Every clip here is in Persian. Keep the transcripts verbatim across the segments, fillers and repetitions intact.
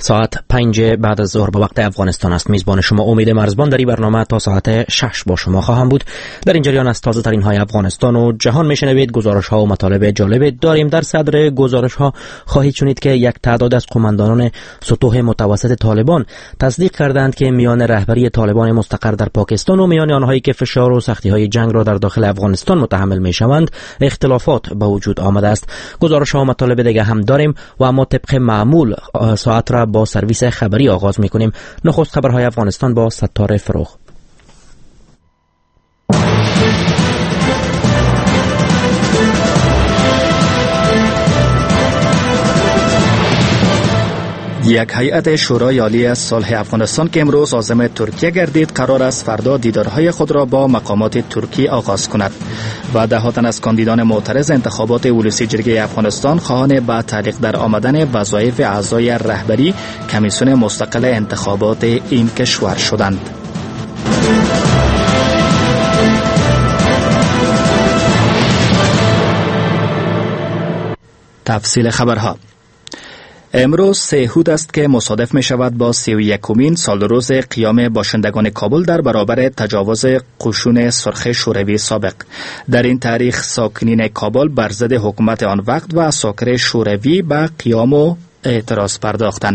ساعت پنج بعد از ظهر به وقت افغانستان است. میزبان شما امید مرزبان در این برنامه تا ساعت شش با شما خواهم بود. در این جریان از تازه ترین های افغانستان و جهان میشنوید. گزارش ها و مطالب جالب داریم. در صدر گزارش ها خواهید شنید که یک تعداد از قماندانان سطوح متوسط طالبان تصدیق کردند که میان رهبری طالبان مستقر در پاکستان و میان آنهایی که فشار و سختی های جنگ را در داخل افغانستان متحمل میشوند اختلافات به وجود آمده است. گزارش ها و مطالب دیگه هم داریم و اما طبق معمول ساعت را با سرویس خبری آغاز میکنیم. نخست خبرهای افغانستان با ستاره فروغ. یک هیئت شورای عالی صلح افغانستان که امروز عازم ترکیه گردید قرار است فردا دیدارهای خود را با مقامات ترکی آغاز کند و دهها تن از کاندیدان معترض انتخابات ولسی جرگه افغانستان خواهان به تعلیق در آمدن وظایف اعضای رهبری کمیسیون مستقل انتخابات این کشور شدند. تفصیل خبرها. امروز سهود است که مصادف می شود با سی و یکمین سال روز قیام باشندگان کابل در برابر تجاوز قشون سرخ شوروی سابق. در این تاریخ ساکنین کابل بر ضد حکومت آن وقت و اساکر شوروی به قیام و اعتراض پرداختند.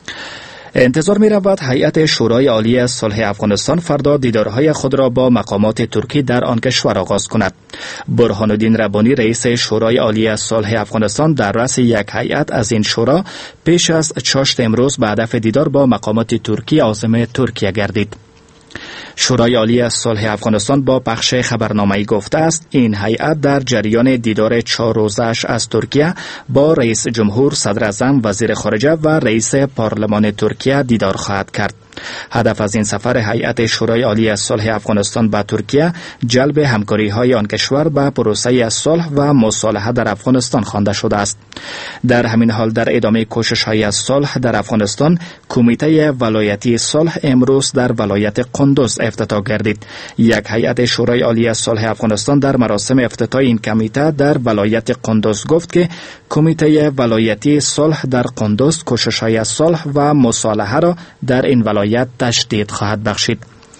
انتظار می رود هیئت شورای عالی صلح افغانستان فردا دیدارهای خود را با مقامات ترکی در آن کشور آغاز کند. برهان الدین ربانی رئیس شورای عالی صلح افغانستان در رأس یک هیئت از این شورا پیش از چاشت امروز به هدف دیدار با مقامات ترکی عازم ترکیه گردید. شورای عالی صلح افغانستان با پخش خبرنامه‌ای گفته است این هیئت در جریان دیدار چهار روزه‌اش از ترکیه با رئیس جمهور، صدر اعظم، وزیر خارجه و رئیس پارلمان ترکیه دیدار خواهد کرد. هدف از این سفر هیئت شورای عالی صلح افغانستان به ترکیه جلب همکاری‌های آن کشور به پروسه صلح و مصالحه در افغانستان خوانده شده است. در همین حال در ادامه کوشش‌های صلح در افغانستان کمیته ولایتی صلح امروز در ولایت قندوز افتتاح گردید. یک هیئت شورای عالی صلح افغانستان در مراسم افتتاح این کمیته در ولایت قندوز گفت که کمیته ولایتی صلح در قندوز کوشش‌های صلح و مصالحه را در این ولایت تشدید خواهد بخشید.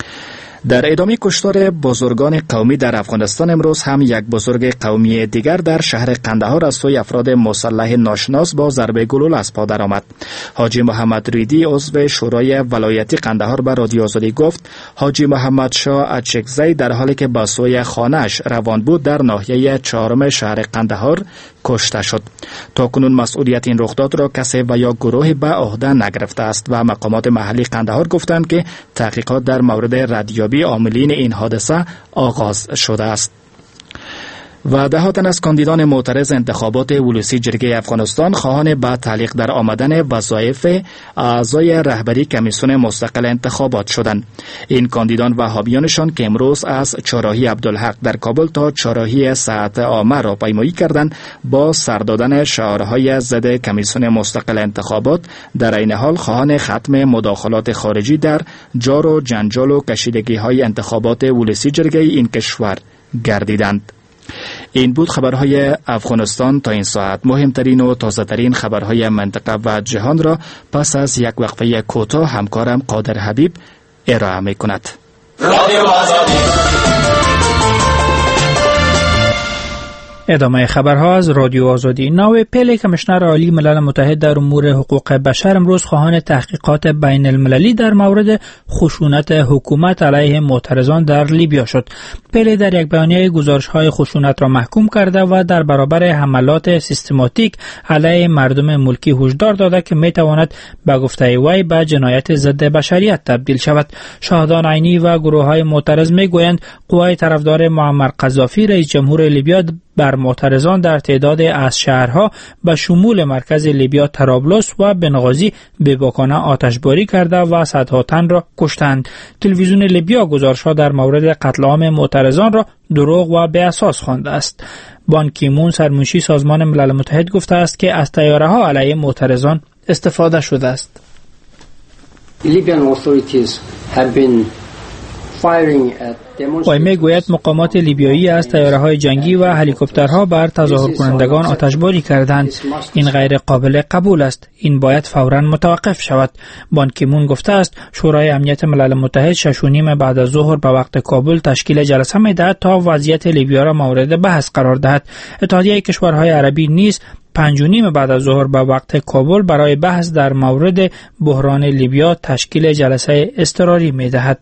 در ادامه کشتار بزرگان قومی در افغانستان امروز هم یک بزرگ قومی دیگر در شهر قندهار از سوی افراد مسلح ناشناس با ضربه گلول از پا درآمد. حاجی محمد ریدی عضو شورای ولایتی قندهار به رادیو آزادی گفت حاجی محمد شاه اچکزی در حالی که به سوی خانه‌اش روان بود در ناحیه چهارم شهر قندهار کشته شد. تا کنون مسئولیت این رخداد را کسی و یا گروهی به عهده نگرفته است و مقامات محلی قندهار گفتند که تحقیقات در مورد ردیابی عاملین این حادثه آغاز شده است. و ده ها تن از کاندیدان معترض انتخابات ولسی جرگه افغانستان خواهان به تعلیق در آمدن وظایف اعضای رهبری کمیسیون مستقل انتخابات شدند. این کاندیدان و حامیانشان که امروز از چهارراهی عبدالحق در کابل تا چهارراهی ساعت عامه را پیمایی کردند با سر دادن شعارهای ضد کمیسیون مستقل انتخابات در عین حال خواهان ختم مداخلات خارجی در جار و جنجال و کشیدگی های انتخابات ولسی جرگه این کشور گردیدند. این بود خبرهای افغانستان تا این ساعت. مهمترین و تازه‌ترین خبرهای منطقه و جهان را پس از یک وقفه کوتاه همکارم قادر حبیب ارائه می‌کند. رادیو آزادی. ادامه خبرها از رادیو آزادی. ناو پیل کمیشنر عالی ملل متحد در امور حقوق بشر امروز خواهان تحقیقات بین المللی در مورد خشونت حکومت علیه معترضان در لیبیا شد. پیل در یک بیانیه گزارش‌های خشونت را محکوم کرده و در برابر حملات سیستماتیک علیه مردم ملکی هشدار داده که میتواند به گفته وی به جنایت ضد بشریت تبدیل شود. شاهدان عینی و گروه‌های معترض میگویند قوای طرفدار معمر قذافی رئیس جمهور لیبیا بر معترضان در تعداد از شهرها به شمول مرکز لیبیا طرابلس و بنغازی بی‌باکانه آتشباری کرده و صدها تن را کشتند. تلویزیون لیبیا گزارش‌ها در مورد قتل عام معترضان را دروغ و بی اساس خوانده است. بان کی مون سرمنشی سازمان ملل متحد گفته است که از طیاره‌ها علیه معترضان استفاده شده است. Libyan authorities have been قائمه گوید مقامات لیبیایی از طیاره‌های جنگی و هلیکوپترها بر تظاهر کنندگان آتشباری کردند. این غیر قابل قبول است. این باید فوراً متوقف شود. بان کی مون گفته است شورای امنیت ملل متحد شش و نیم بعد از ظهر به وقت کابل تشکیل جلسه می‌دهد تا وضعیت لیبیا را مورد بحث قرار دهد. اتحادیه کشورهای عربی نیز پنج و نیم بعد از ظهر به وقت کابل برای بحث در مورد بحران لیبیا تشکیل جلسه اضطراری می‌دهد.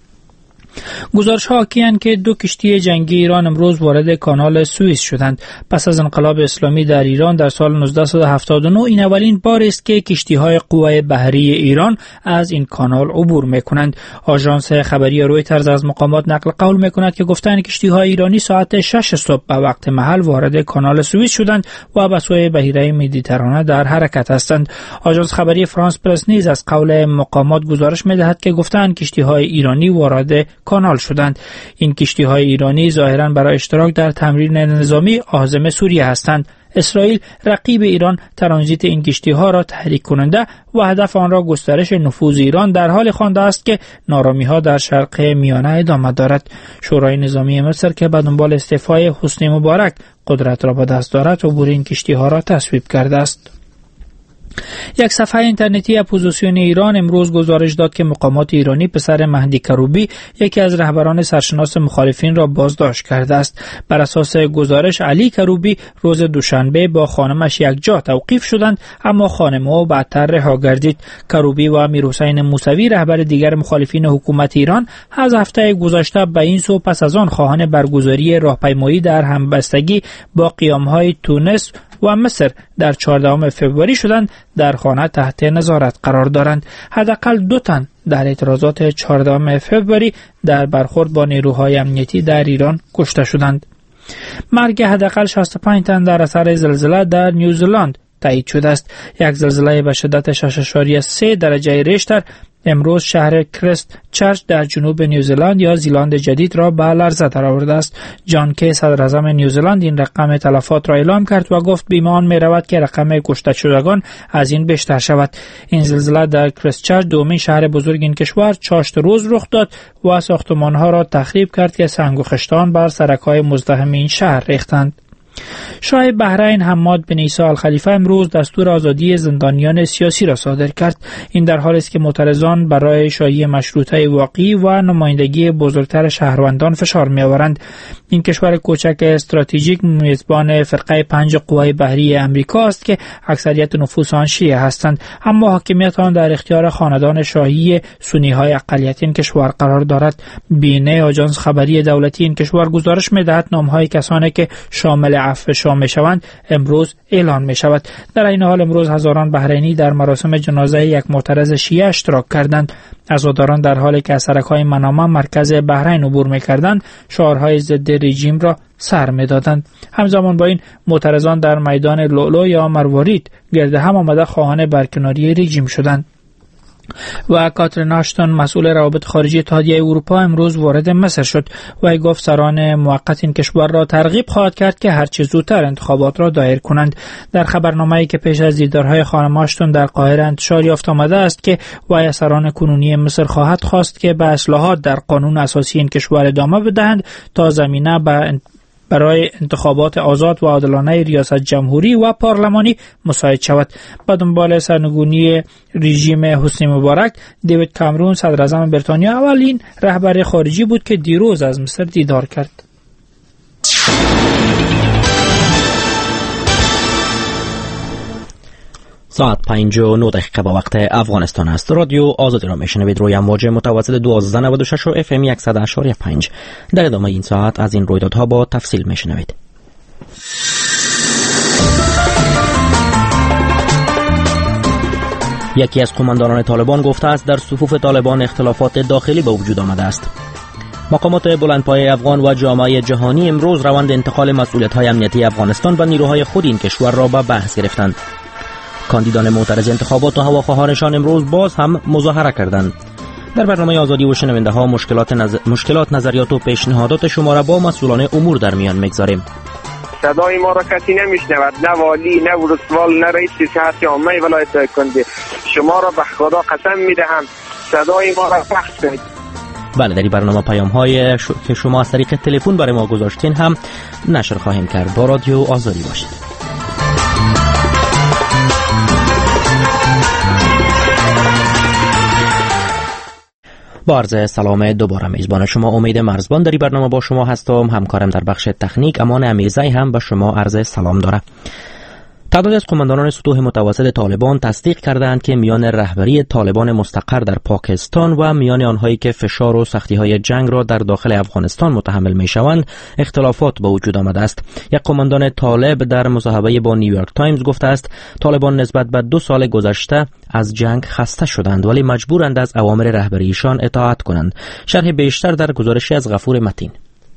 گزارش‌ها حاکی‌اند که دو کشتی جنگی ایران امروز وارد کانال سوئیس شدند. پس از انقلاب اسلامی در ایران در سال نوزده هفتاد و نه این اولین بار است که کشتی‌های قوای بحری ایران از این کانال عبور می‌کنند. آژانس خبری رویترز از مقامات نقل قول می‌کند که گفتند کشتی‌های ایرانی ساعت شش صبح به وقت محل وارد کانال سوئیس شدند و به سوی بحیره مدیترانه در حرکت هستند. آژانس خبری فرانس پرس نیز از قول مقامات گزارش می‌دهد که گفتند کشتی‌های ایرانی وارد کانال شدند. این کشتی‌های ایرانی ظاهراً برای اشتراک در تمرین نظامی عازم سوریه هستند. اسرائیل رقیب ایران ترانزیت این کشتی‌ها را تحریک کننده و هدف آن را گسترش نفوذ ایران در حال خوانده است که نارامی‌ها در شرق میانه ادامه دارد. شورای نظامی مصر که به دنبال استعفای حسنی مبارک قدرت را به دست دارد عبور این کشتی‌ها را تصویب کرده است. یک صفحه اینترنتی اپوزیسیون ایران امروز گزارش داد که مقامات ایرانی پسر مهدی کروبی یکی از رهبران سرشناس مخالفین را بازداشت کرده است. بر اساس گزارش علی کروبی روز دوشنبه با خانمش یک جا توقیف شدند اما خانم او بعدتر رها گردید. کروبی و امیرحسین موسوی رهبر دیگر مخالفین حکومت ایران از هفته گذشته به این سو پس از آن خواهان برگزاری راهپیمایی در همبستگی با قیام‌های تونس و مصر در چهاردهم فوریه شدند در خانه تحت نظارت قرار دارند. حداقل دو تن در اعتراضات چهاردهم فوریه در برخورد با نیروهای امنیتی در ایران کشته شدند. مرگ حداقل شصت و پنج تن در اثر زلزله در نیوزلند تایید شده است. یک زلزله به شدت شش و سه درجه ریشتر امروز شهر کرست چرچ در جنوب نیوزلند یا زیلند جدید را به لرزه درآورده است. جان کی صدر اعظم نیوزلند این رقم تلفات را اعلام کرد و گفت بیمان می رود که رقم کشته شدگان از این بیشتر شود. این زلزله در کرست چرچ دومین شهر بزرگ این کشور چاشت روز رخ داد و ساختمان‌ها را تخریب کرد که سنگ و خشتان بر سرک‌های مزدحم این شهر ریختند. شاه بحرین حماد بن عیسی الخلیفه امروز دستور آزادی زندانیان سیاسی را صادر کرد. این در حالی است که معترضان برای شایعه مشروطه واقعی و نمایندگی بزرگتر شهروندان فشار می‌آورند. این کشور کوچک استراتژیک میزبان فرقه پنج قوای بحری امریکا است که اکثریت نفوس آن شیعه هستند، اما حاکمیت آن در اختیار خاندان شاهی سنی‌های اقلیت این کشور قرار دارد. بینه آژانس خبری دولتی این کشور گزارش می‌دهد نام‌های کسانی که شامل عفو شاه میشوند امروز اعلان می شود. در این حال امروز هزاران بحرینی در مراسم جنازه یک معترض شیعه اشتراک کردند. عزاداران در حالی که از سرک‌های منامه مرکز بحرین عبور می‌کردند شعارهای ضد رژیم را سر می‌دادند. همزمان با این معترضان در میدان لؤلؤ یا مروارید گرد هم آمده خواهان برکناری رژیم شدند. و کاترین آشتون مسئول روابط خارجی اتحادیه اروپا امروز وارد مصر شد و گفت سران موقت این کشور را ترغیب خواهد کرد که هرچه زودتر انتخابات را دایر کنند. در خبرنامه‌ای که پیش از دیدارهای خانم آشتون در قاهره انتشار یافت آمده است که وی سران کنونی مصر خواهد خواست که به اصلاحات در قانون اساسی این کشور ادامه بدهند تا زمینه به برای انتخابات آزاد و عادلانه ریاست جمهوری و پارلمانی مساعد شود. به دنبال سرنگونی رژیم حسنی مبارک، دیوید کامرون صدر اعظم بریتانیا اولین رهبر خارجی بود که دیروز از مصر دیدار کرد. ساعت پنج و نه دقیقه با وقت افغانستان است. رادیو آزادی را میشنوید روی امواج متوسط دوازده نود و شش و اف ام صد و هشت و پنج. در ادامه این ساعت از این رویدادها با تفصیل میشنوید. یکی از قماندانان طالبان گفته است در صفوف طالبان اختلافات داخلی به وجود آمده است. مقامات بلندپایه افغان و جامعه جهانی امروز روند انتقال مسئولیت‌های امنیتی افغانستان و نیروهای خود این کشور را به بحث گرفتند. کاندیدان معترض انتخابات و هواخواهانشان امروز باز هم مظاهره کردند. در برنامه آزادی و شنونده ها مشکلات, نظر... مشکلات نظریات و پیشنهادات شما را با مسئولان امور در میان میگذاریم. صدای ما را کسی نمیشنود، نه والی، نه ولسوال، نه رئیس صحت عامه ولایت کنده. شما را به خدا قسم میدهم صدای ما را پخش کنید. بله، در این برنامه پیام های ش... که شما از طریق تلفن برای ما گذاشتین هم نشر خواهیم کرد. با رادیو آزادی باشید. با عرض سلام دوباره میزبان شما امید مرزبان در این برنامه با شما هستم. همکارم در بخش تکنیک امان امیرزی هم به شما عرض سلام داره. تعدادی از قماندانان سطوح متوسط طالبان تصدیق کردند که میان رهبری طالبان مستقر در پاکستان و میان آنهایی که فشار و سختی‌های جنگ را در داخل افغانستان متحمل می‌شوند اختلافات به وجود آمده است. یک قماندان طالب در مصاحبه با نیویورک تایمز گفته است طالبان نسبت به دو سال گذشته از جنگ خسته شدند ولی مجبورند از اوامر رهبریشان اطاعت کنند. شرح بیشتر در گزارشی از غفور متین.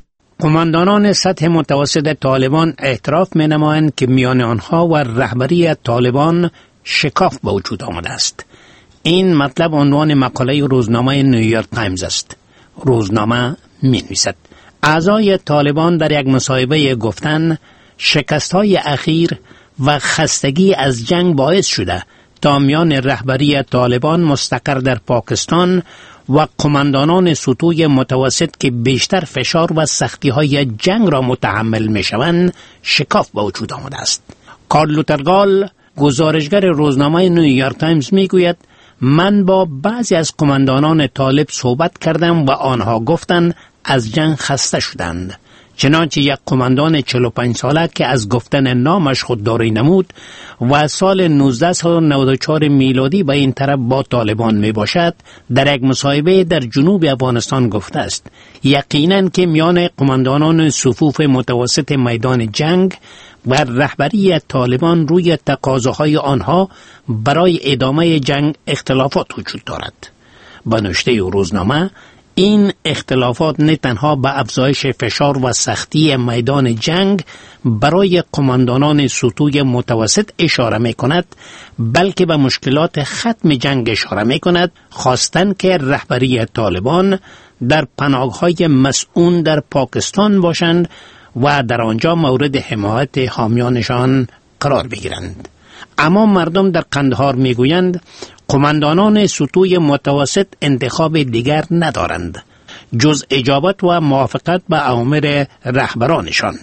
قماندانان سطح متوسط طالبان اعتراف می نمایند که میان آنها و رهبری طالبان شکاف به وجود آمده است. این مطلب عنوان مقاله روزنامه نیویورک تایمز است. روزنامه می نویسد اعضای طالبان در یک مصاحبه گفتند شکست‌های اخیر و خستگی از جنگ باعث شده تا میان رهبری طالبان مستقر در پاکستان و قماندانان سطوح متوسط که بیشتر فشار و سختی‌های جنگ را متحمل می‌شوند شکاف به وجود آمده است. کارل ترگال گزارشگر روزنامه نیویورک تایمز میگوید من با بعضی از قماندانان طالب صحبت کردم و آنها گفتند از جنگ خسته شدند. چنانچه یک قماندان چهل و پنج ساله که از گفتن نامش خودداری نمود و سال نوزده و نود و چهار میلادی به این طرف با طالبان می باشد در یک مصاحبه در جنوب افغانستان گفته است یقیناً که میان قماندانان صفوف متوسط میدان جنگ و رهبری طالبان روی تقاضاهای آنها برای ادامه جنگ اختلافات وجود دارد. به نوشته روزنامه این اختلافات نه تنها به افزایش فشار و سختی میدان جنگ برای قماندانان سطوح متوسط اشاره می کند بلکه به مشکلات ختم جنگ اشاره می کند، خواستند که رهبری طالبان در پناهگاه‌های مسئول در پاکستان باشند و در آنجا مورد حمایت حامیانشان قرار بگیرند. اما مردم در قندهار می گویند قماندانان سطوح متوسط انتخاب دیگر ندارند جز اجابت و موافقت به اوامر رهبرانشان،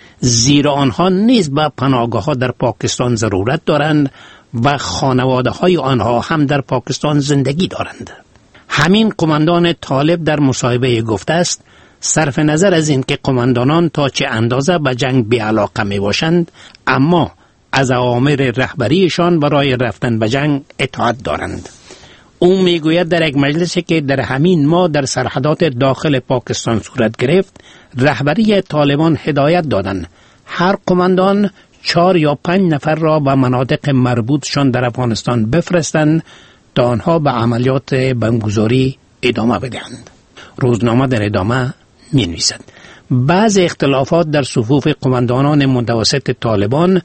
زیرا آنها نیز به پناهگاه‌ها در پاکستان ضرورت دارند و خانواده‌های آنها هم در پاکستان زندگی دارند. همین قماندان طالب در مصاحبه گفته است صرف نظر از این که قماندانان تا چه اندازه به جنگ بی‌علاقه می باشند اما از اوامر رهبریشان برای رفتن به جنگ اطاعت دارند. او میگوید در یک مجلسی که در همین ماه در سرحدات داخل پاکستان صورت گرفت رهبری طالبان هدایت دادند هر قماندان چهار یا پنج نفر را به مناطق مربوطشان در افغانستان بفرستند تا آنها به عملیات بمبگذاری ادامه بدهند. روزنامه در ادامه می نویسد بعض اختلافات در صفوف قماندانان متوسط طالبان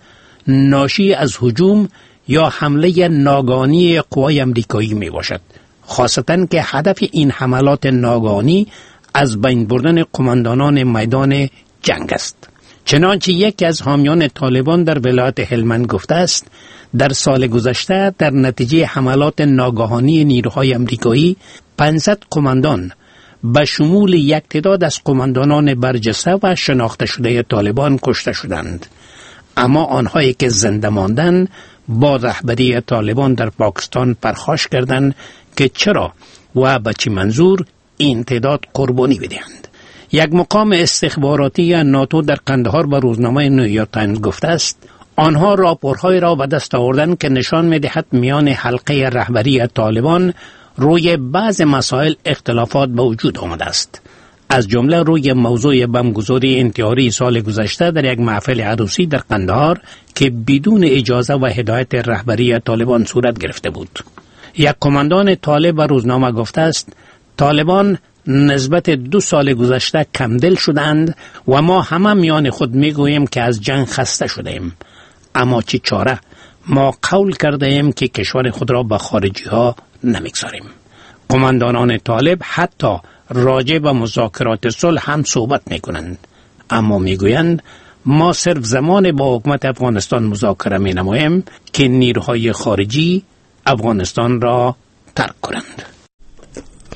ناشی از هجوم یا حمله ناگهانی قوای امریکایی می باشد، خاصتاً که هدف این حملات ناگهانی از بین بردن قماندانان میدان جنگ است. چنانچه یکی از حامیان طالبان در ولایت هلمند گفته است در سال گذشته در نتیجه حملات ناگهانی نیروهای امریکایی پانصد قماندان به شمول یک تعداد از قماندانان برجسته و شناخته شده طالبان کشته شدند، اما آنهایی که زنده ماندند با رهبری طالبان در پاکستان پرخاش کردند که چرا و به چه منظور این تعداد قربانی بدهند. یک مقام استخباراتی ناتو در قندهار به روزنامه نیویورک تایمز گفته است آنها راپورهای را به دست آوردند که نشان می‌دهد میان حلقه رهبری طالبان روی بعض مسائل اختلافات به وجود آمده است، از جمله روی موضوع بمبگذاری انتحاری سال گذشته در یک محفل عروسی در قندهار که بدون اجازه و هدایت رهبری طالبان صورت گرفته بود. یک قماندان طالب به روزنامه گفته است طالبان نسبت دو سال گذشته کمدل شدند و ما همه میان خود میگوییم که از جنگ خسته شدیم، اما چه چاره؟ ما قول کرده ایم که کشور خود را به خارجی ها نمیگذاریم. قماندانان طالب حتی راجع به مذاکرات صلح هم صحبت میکنند، اما میگویند ما صرف زمان با حکومت افغانستان مذاکره می نماییم که نیروهای خارجی افغانستان را ترک کنند.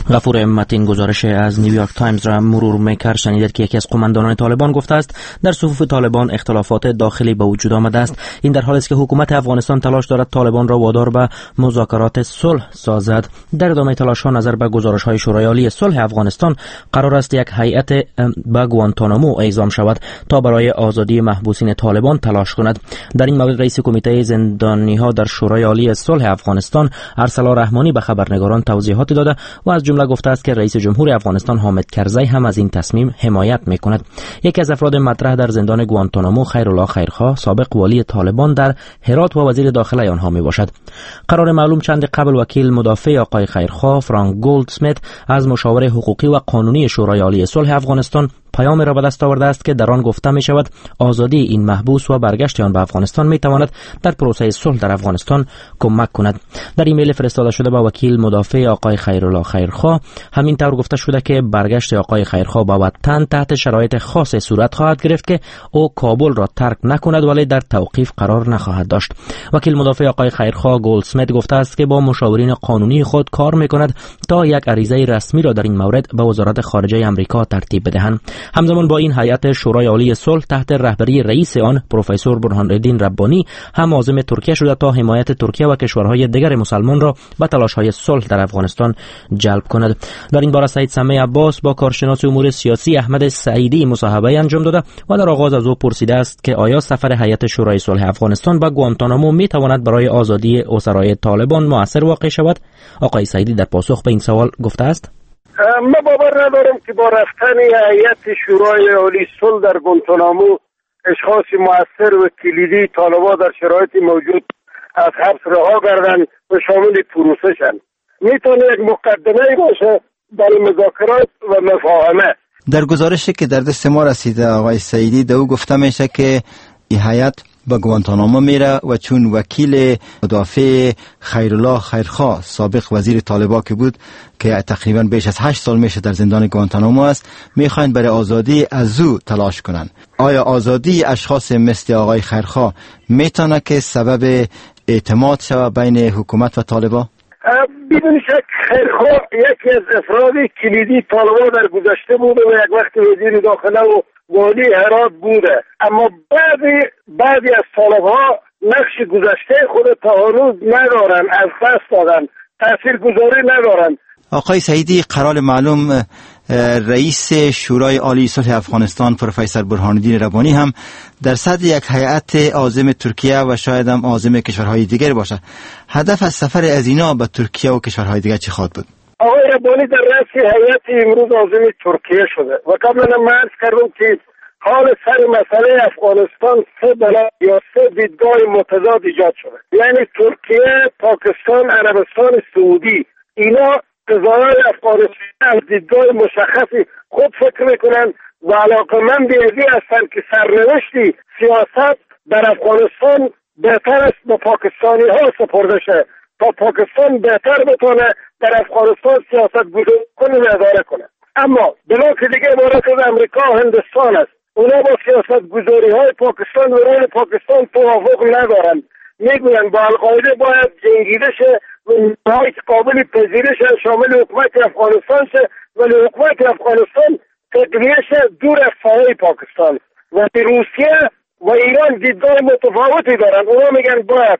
غفور متین گزارش از نیویورک تایمز را مرور میکرد. شنیدید که یکی از قماندانان طالبان گفته است در صفوف طالبان اختلافات داخلی به وجود آمده است. این در حالی است که حکومت افغانستان تلاش دارد طالبان را وادار به مذاکرات صلح سازد. در ادامه تلاش ها نظر به گزارش های شورای عالی صلح افغانستان قرار است یک هیئت به گوانتانامو اعزام شود تا برای آزادی محبوسین طالبان تلاش کند. در این مورد رئیس کمیته زندانی ها در شورای عالی صلح افغانستان ارسلا رحمانی به خبرنگاران توضیحات داده و از جمله گفته است که رئیس جمهور افغانستان حامد کرزی هم از این تصمیم حمایت میکند. یکی از افراد مطرح در زندان گوانتانامو خیرالله خیرخواه سابق والی طالبان در هرات و وزیر داخله آنها می باشد. قرار معلوم چند قبل وکیل مدافع آقای خیرخواه فرانک گولدسمیت از مشاور حقوقی و قانونی شورای عالی صلح افغانستان پیام را به دست آورده است که در آن گفته می شود آزادی این محبوس و برگشت آن به افغانستان می تواند در پروسه صلح در افغانستان کمک کند. در ایمیل فرستاده شده به وکیل مدافع آقای خیرالله خیرخواه همین طور گفته شده که برگشت آقای خیرخواه به وطن تحت شرایط خاص صورت خواهد گرفت که او کابل را ترک نکند ولی در توقیف قرار نخواهد داشت. وکیل مدافع آقای خیرخواه گولدسمیت گفته است که با مشاورین قانونی خود کار می کند تا یک عریضه رسمی را در این مورد به وزارت خارجه آمریکا ترتیب بدهند. همزمان با این هیئت شورای عالی صلح تحت رهبری رئیس آن پروفسور برهان الدین ربانی هم عازم ترکیه شده تا حمایت ترکیه و کشورهای دیگر مسلمان را به تلاش‌های صلح در افغانستان جلب کند. در این باره سید سمی عباس با کارشناس امور سیاسی احمد سعیدی مصاحبه انجام داده و در آغاز از او پرسیده است که آیا سفر هیئت شورای صلح افغانستان به گوانتانامو می تواند برای آزادی اسرای طالبان مؤثر واقع شود؟ آقای سعیدی در پاسخ به این سوال گفته است: ما باور ندارم که با رفتن هیئت شورای عالی صلح در گوانتانامو اشخاص مؤثر و کلیدی طالبان در شرایط موجود از حبس رها کردن و شامل پروسه شن. میتونه یک مقدمه باشه برای مذاکرات و مفاهمه. در گزارشی که در دست ما رسیده آقای سعیدی دو گفته میشه که این هیئت به گوانتانامو میره و چون وکیل مدافع خیرالله خیرخواه سابق وزیر طالبان که بود که تقریبا بیش از هشت سال میشه در زندان گوانتانامو است میخواین برای آزادی از او تلاش کنن. آیا آزادی اشخاص مثل آقای خیرخواه میتونه که سبب اعتماد شود بین حکومت و طالبان؟ بدون شک خیرخواه یکی از افراد کلیدی طالبان در گذشته بوده و یک وقت وزیر داخله و والی هرات بوده، اما بعضی بعضی از طالبها نقش گذشته خود تا هنوز ندارن، از دست دادن، تاثیرگذاری ندارن. آقای سعیدی قرار معلوم رئیس شورای عالی صلح افغانستان پروفسور برهان الدین ربانی هم در صدر یک هیئت عازم ترکیه و شاید هم عازم کشورهای دیگر باشه. هدف از سفر از اینا به ترکیه و کشورهای دیگر چی خواهد بود؟ آقای ربانی در رأس هیئت امروز عازم ترکیه شده و قبلا من عرض کردم که حال سر مسئله افغانستان سه بلد یا سه دیدگاه متضاد ایجاد شده، یعنی ترکیه، پاکستان، عربستان سعودی. اینا قضایای افغانستان از دیدگاه مشخصی خود فکر میکنن و علاقمند ازی هستن که سرنوشتی سیاست در افغانستان بهتر است به پاکستانی ها سپرده شه تا پاکستان بهتر بتونه در افغانستان سیاست گذاری کنه و اداره کنه. اما بلاک دیگه عبارت از امریکا و هندوستان است. اونا با سیاست گذاری های پاکستان و رول پاکستان توافق ندارن. میگوین با القاعده باید جنگیده شه و نهایت قابل پذیرش شامل حکومت افغانستان شه، ولی حکومت افغانستان تقویه شه دور از سایه پاکستان. و روسیه و ایران دیدگاه متفاوتی دارن. اونا میگن باید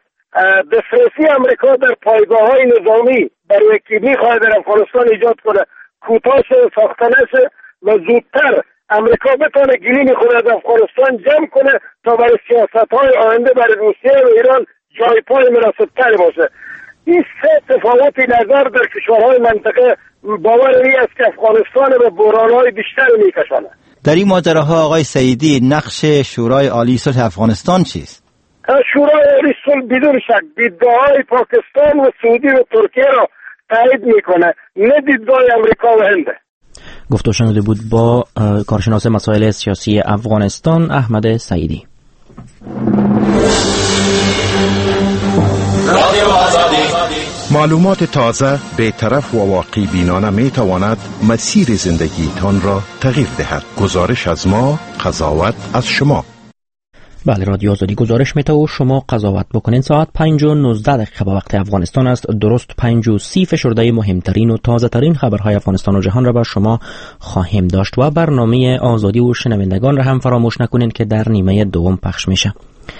دسترسی امریکا در پایگاه های نظامی برای که میخواد در افغانستان ایجاد کنه کوتاه شه، ساختنه شه و زودتر امریکا بتونه گلیم خود از افغانستان جمع کنه تا برای سیاست های آینده برای روسیه و ایران جای پای مناسب تر باشه. این سه تفاوتی نظر در کشورهای منطقه باور این است که افغانستان به بحران‌های بیشتر میکشانه. در این ماجراها آقای سعیدی نقش شورای عالی صلح افغانستان چیست؟ شورای عالی صلح بدون شک دیدگاه‌های پاکستان و سعودی و ترکیه را تایید میکنه، نه دیدگاه امریکا و هند. گفتگو شنیده بود با کارشناس مسائل سیاسی افغانستان احمد سعیدی. معلومات تازه، بی‌طرف و واقع بینانه می تواند مسیر زندگیتان را تغییر دهد. گزارش از ما، قضاوت از شما. بله، رادیو آزادی گزارش میده و شما قضاوت بکنین. ساعت پنج و نوزده دقیقه به وقت افغانستان است. درست پنج و سی فشرده مهمترین و تازه ترین خبرهای افغانستان و جهان را با شما خواهیم داشت و برنامه آزادی و شنوندگان را هم فراموش نکنین که در نیمه دوم پخش میشه.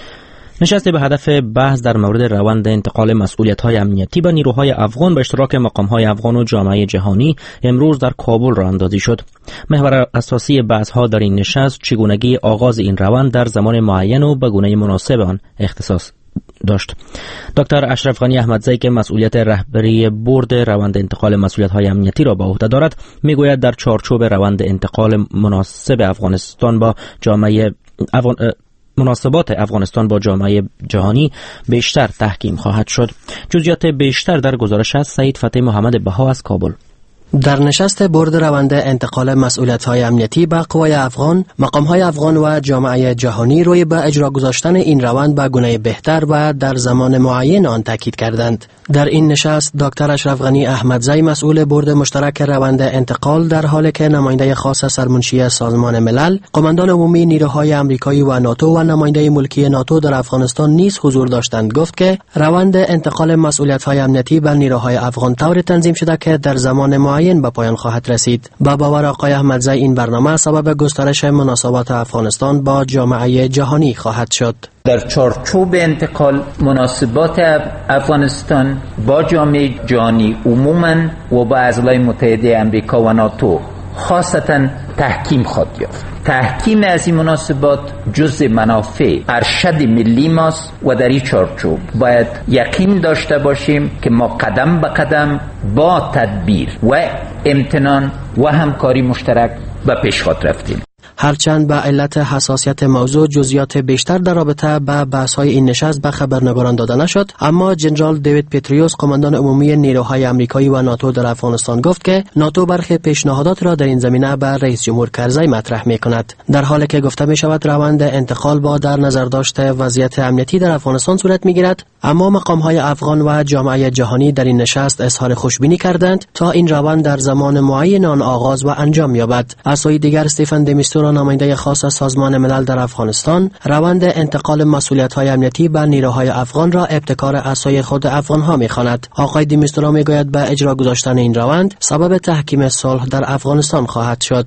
نشست به هدف بحث در مورد روند انتقال مسئولیت‌های امنیتی به نیروهای افغان به اشتراک مقام‌های افغان و جامعه جهانی امروز در کابل راه اندازی شد. محور اساسی بحث‌ها در این نشست چگونگی آغاز این روند در زمان معین و به گونه مناسب آن اختصاص داشت. دکتر اشرف غنی احمدزی که مسئولیت رهبری بورد روند انتقال مسئولیت‌های امنیتی را به عهده دارد، میگوید در چارچوب روند انتقال مناسب افغانستان با جامعه افغان مناسبات افغانستان با جامعه جهانی بیشتر تحکیم خواهد شد. جزئیات بیشتر در گزارش از سعید فتح محمد بها از کابل. در نشست بورد روند انتقال مسئولیت‌های امنیتی به قوای افغان، مقام‌های افغان و جامعه جهانی روی به اجرا گذاشتن این روند به گونه بهتر و در زمان معین آن تاکید کردند. در این نشست دکتر اشرف غنی احمدزی مسئول بورد مشترک روند انتقال در حالی که نماینده خاص سرمنشی سازمان ملل، قماندان عمومی نیروهای آمریکایی و ناتو و نماینده ملکی ناتو در افغانستان نیز حضور داشتند. گفت که روند انتقال مسئولیت‌های امنیتی به نیروهای افغان طور تنظیم شده که در زمان معین به پایان خواهد رسید. با باور آقای احمدزی این برنامه سبب گسترش مناسبات افغانستان با جامعه جهانی خواهد شد. در چارچوب انتقال مناسبات افغانستان با جامعه جهانی عموماً و با اعضای متحده آمریکا و ناتو خاصتاً تحکیم خواهد یافت. تحکیم از این مناسبات جزء منافع ارشد ملی ماست و در این چارچوب باید یقین داشته باشیم که ما قدم به قدم با تدبیر و امتنان و همکاری مشترک به پیش خواهد رفتیم. هرچند به علت حساسیت موضوع جزئیات بیشتر در رابطه با بحث‌های این نشست به خبرنگاران داده نشد، اما جنرال دیوید پتریوس قماندان عمومی نیروهای آمریکایی و ناتو در افغانستان گفت که ناتو برخی پیشنهادات را در این زمینه به رئیس جمهور کرزی مطرح می‌کند. در حالی که گفته می‌شود روند انتقال با در نظر داشته وضعیت امنیتی در افغانستان صورت می‌گیرد، اما مقام‌های افغان و جامعه جهانی در این نشست اظهار خوشبینی کردند تا این روند در زمان معین آن آغاز و انجام یابد. از سوی دیگر استیفن دمیستورا نماینده خاص سازمان ملل در افغانستان روند انتقال مسئولیت‌های امنیتی به نیروهای افغان را ابتکار اسای خود افغان‌ها می‌خواند. آقای دمیستورا میگوید به اجرا گذاشتن این روند سبب تحکیم صلح در افغانستان خواهد شد.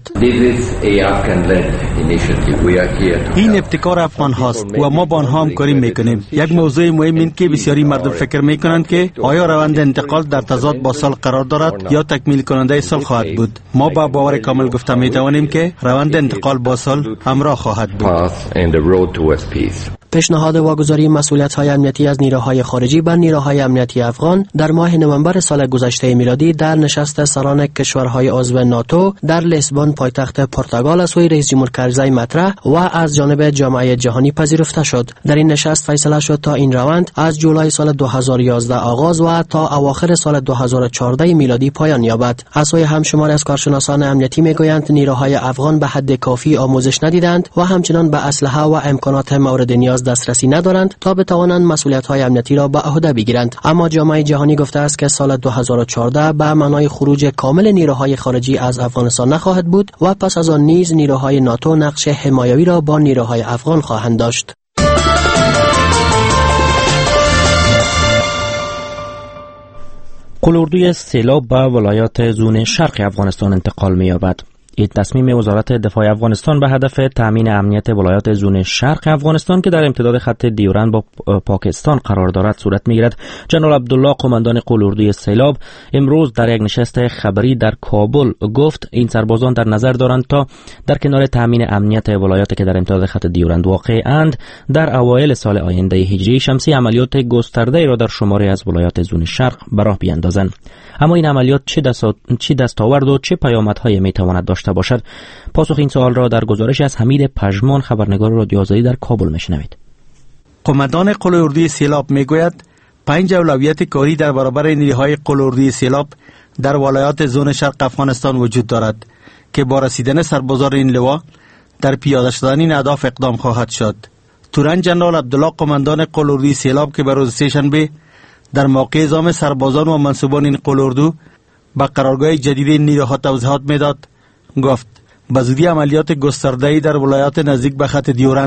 این ابتکار افغان هاست و ما با آنها همکاری می‌کنیم. یک موضوع مهم این که بسیاری مردم فکر می‌کنند که آیا روند انتقال در تضاد با صلح قرار دارد یا تکمیل کننده صلح خواهد بود. ما با باور کامل گفته می‌توانیم که روند انتقال با صلح همراه خواهد بود. پیشنهاد واگذاری مسئولیت‌های امنیتی از نیروهای خارجی بر نیروهای امنیتی افغان در ماه نوامبر سال گذشته میلادی در نشست سران کشورهای عضو ناتو در لیسبون پایتخت پرتغال از سوی رئیس جمهور کرزی مطرح و از جانب جامعه جهانی پذیرفته شد. در این نشست فیصله شد تا این روند از جولای سال دو هزار و یازده آغاز و تا اواخر سال دو هزار و چهارده میلادی پایان یابد. از سوی همشمار از کارشناسان امنیتی میگویند نیروهای افغان به حد کافی آموزش ندیدند و همچنان به اسلحه و امکانات مورد نیاز دسترسی ندارند تا بتوانند مسئولیت‌های امنیتی را به عهده بگیرند. اما جامعه جهانی گفته است که سال دو هزار و چهارده به معنای خروج کامل نیروهای خارجی از افغانستان نخواهد بود و پس از آن نیز نیروهای ناتو نقش حمایوی را با نیروهای افغان خواهند داشت. قلوردوی سیلاب به ولایات زون شرق افغانستان انتقال می‌یابد. این تصمیم وزارت دفاع افغانستان به هدف تامین امنیت ولایات زون شرق افغانستان که در امتداد خط دیورند با پاکستان قرار دارد صورت میگیرد. جنرال عبدالله قماندان قلوردوی سیلاب امروز در یک نشست خبری در کابل گفت این سربازان در نظر دارند تا در کنار تامین امنیت ولایاتی که در امتداد خط دیورند واقع اند در اوایل سال آینده هجری شمسی عملیات گسترده را در شماری از ولایات زون شرق به راه بیاندازند. اما این عملیات چه دست چه دستاورد و چه پیامدهایی میتواند داشته باشد؟ پاسخ این سوال را در گزارش از حمید پژمان خبرنگار رادیو آزادی در کابل میشنوید. قماندان قلوردوی سیلاب میگوید پنج اولویت کاری در برابر نیروهای قلوردوی سیلاب در ولایات زون شرق افغانستان وجود دارد که با رسیدن سربازان این لوا در پیاده شدن این اهداف اقدام خواهد شد. تورن جنرال عبدالله قماندان قلوردوی سیلاب که به روز سه‌شنبه در موقع اعزام سربازان و منصوبان این قلوردو به قرارگاه جدید این نیروها توضیحات میداد، گفت به زودی عملیات گسترده‌ای در ولایات نزدیک به خط دیورند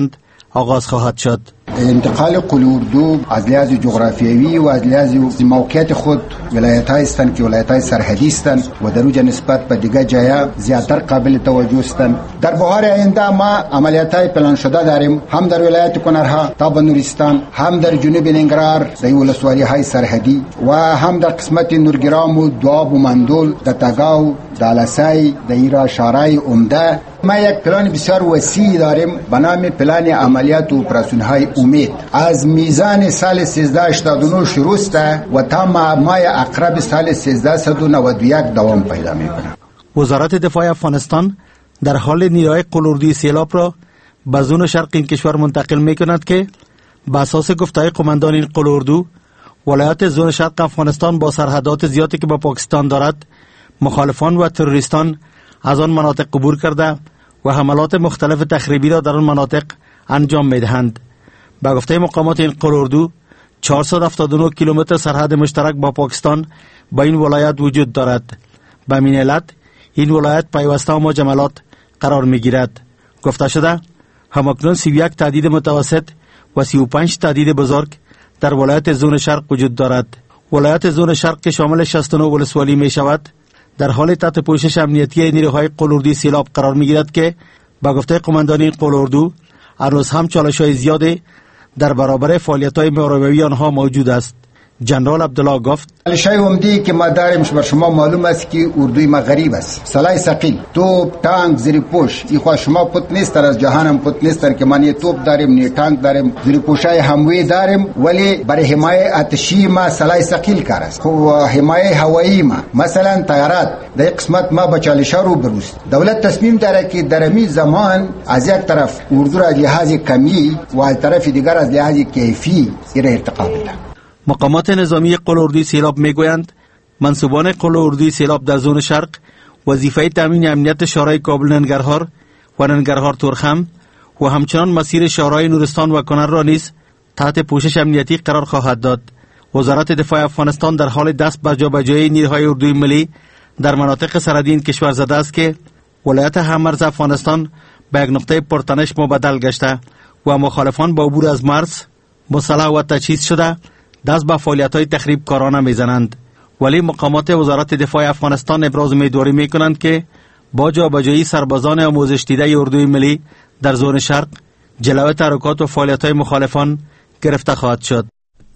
آغاز خواهد شد. انتقال قل اردو از لحاظ جغرافیایی و از لحاظ موقعیت خود ولایت‌های هستند که ولایت‌های سرحدی هستند و در اوج نسبت به دیگر جایا زیادتر قابل توجه هستند. در بهار آینده ما عملیات‌های پلان شده داریم، هم در ولایت کنرها تا بنورستان، هم در جنوب ننگرهار در ولسوالی‌های سرحدی و هم در قسمت نورگرام و دواب و مندول، در تگاو، دالسای، در ایرا شارای عمده. ما یک پلان بسیار وسیع داریم به نام پلان عملیات و اپراسیون‌های امید. از میزان سال سیزده هشتاد و نه شروع است و تا ماه اقرب سال سیزده نود و یک دوام پیدا می‌کنه. وزارت دفاع افغانستان در حال نیروهای قل اردوی سیلاب را به زون شرق این کشور منتقل می‌کند که به اساس گفته‌های قماندان این قل اردو، ولایت زون شرق افغانستان با سرحدات زیادی که با پاکستان دارد، مخالفان و تروریستان از آن مناطق عبور کرده و حملات مختلف تخریبی را در آن مناطق انجام می‌دهند. به گفته مقامات این قل اردو، چهارصد و هفتاد و نه کیلومتر سرحد مشترک با پاکستان با این ولایت وجود دارد. به همین علت این ولایت پیوسته با جملات قرار می‌گیرد. گفته شده همکنون سی و یک تهدید متوسط و سی و پنج تهدید بزرگ در ولایت زون شرق وجود دارد. ولایت زون شرق که شامل شصت و نه ولسوالی می شود در حال تحت پوشش امنیتی نیروهای قل اردوی سیلاب قرار می‌گیرد که با گفته قماندان قل اردو هنوز هم چالش‌های زیادی در برابر فعالیت‌های محاربه‌ای آنها موجود است. جنرال عبدالله گفت چالش‌های عمده‌ای که ما داریم بر شما معلوم است که اردوی ما غریب است. سلاح ثقیل، توپ، تانک، زیرپوش، این خوا شما پت نیست از جهانم پت نیستن که ما نه توپ داریم نه تانک داریم، زیرپوشای هموی داریم، ولی برای حمایت آتشی ما سلاح ثقیل کار است. و حمایت هوایی ما مثلا طیارات در قسمت ما با چالش‌ها رو بروست. دولت تصمیم داره که در این زمان از یک طرف اردو را از لحاظ کمی و از طرف دیگر از لحاظ کیفی ایره ارتقا بده. مقامات نظامی قل اردوی سیلاب میگویند منصوبان قل اردوی سیلاب در زون شرق وظیفه تامین امنیت شورای کابل ننگرهار و ننگرهار تورخم و همچنان مسیر شورای نورستان و کنر را نیز تحت پوشش امنیتی قرار خواهد داد. وزارت دفاع افغانستان در حال دست به جابجایی نیروهای اردوی ملی در مناطق سرحدی این کشور زده است که ولایت هممرز افغانستان به یک نقطه پرتنش مبدل گشته و مخالفان با عبور از مرز مسلح و تجهیز شده دست به فعالیت‌های تخریبکارانه می‌زنند. ولی مقامات وزارت دفاع افغانستان ابراز امیدواری می‌کنند که با جابجایی سربازان آموزش دیده اردوی ملی در زون شرق جلوه تحرکات و فعالیت‌های مخالفان گرفته خواهد شد.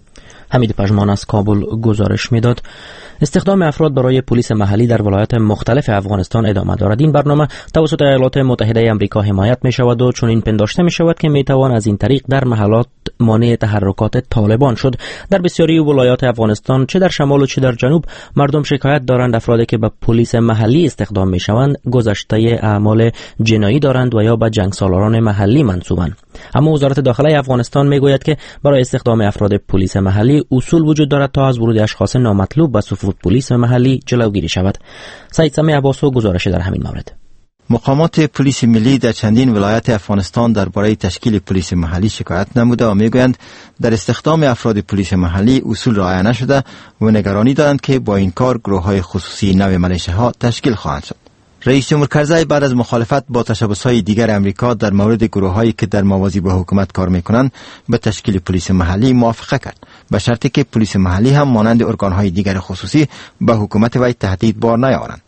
حمید پژمان از کابل گزارش میداد. استخدام افراد برای پلیس محلی در ولایات مختلف افغانستان ادامه دارد. این برنامه توسط ایالات متحده آمریکا حمایت می شود و چون این پنداشته می شود که می توان از این طریق در محلات مانع تحرکات طالبان شد. در بسیاری ولایات افغانستان چه در شمال و چه در جنوب مردم شکایت دارند افرادی که به پلیس محلی استخدام می شوند گذشته اعمال جنایی دارند و یا به جنگسالاران محلی منسوبند. اما وزارت داخله افغانستان می گوید که برای استخدام افراد پلیس محلی اصول وجود دارد تا از ورود اشخاص نامطلوب به صفوف پلیس محلی جلوگیری شود. سعید سمی عباسو گزارش در همین مورد. مقامات پلیس ملی در چندین ولایت افغانستان درباره تشکیل پلیس محلی شکایت نموده و میگویند در استخدام افراد پلیس محلی اصول رعایت نشده و نگرانی دارند که با این کار گروه‌های خصوصی نو ملیشه تشکیل خواهند شد. رئیس جمهور کرزی بعد از مخالفت با تشبس‌های دیگر امریکا در مورد گروه‌هایی که در موازی با حکومت کار می‌کنند به تشکیل پلیس محلی موافقه کرد، به شرطی که پلیس محلی هم مانند ارگان‌های دیگر خصوصی به حکومت وی تهدید بار نیاورند.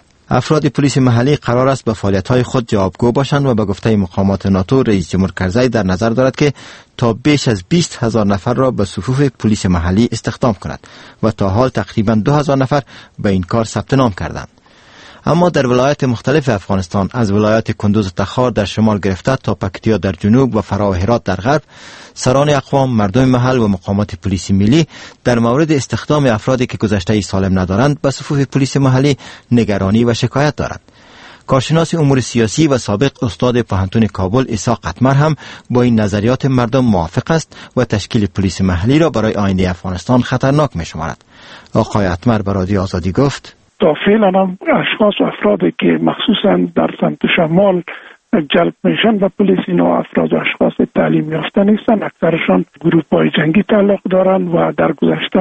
افراد پلیس محلی قرار است به فعالیت‌های خود جوابگو باشند و به گفته مقامات ناتو رئیس جمهور کرزی در نظر دارد که تا بیش از بیست هزار نفر را به صفوف پلیس محلی استخدام کند و تا حال تقریباً دو هزار نفر به این کار ثبت نام کردند. اما در ولایات مختلف افغانستان از ولایت کندوز و تخار در شمال گرفته تا پکتیا در جنوب و فرا و هرات در غرب سران اقوام، مردم محل و مقامات پلیس ملی در مورد استخدام افرادی که گذشته سالم ندارند به صفوف پلیس محلی نگرانی و شکایت دارند. کارشناس امور سیاسی و سابق استاد پوهنتون کابل اسحاق قطمر هم با این نظریات مردم موافق است و تشکیل پلیس محلی را برای آینده افغانستان خطرناک می‌شمارد. آقای قطمر به رادیو آزادی گفت: تا فعلا هم اشخاص و افرادی که مخصوصا در سمت شمال جلب میشن و پلیس اینا افراد و اشخاص تعلیم یافته نیستن، اکثرشان گروه های جنگی تعلق دارند و در گذشته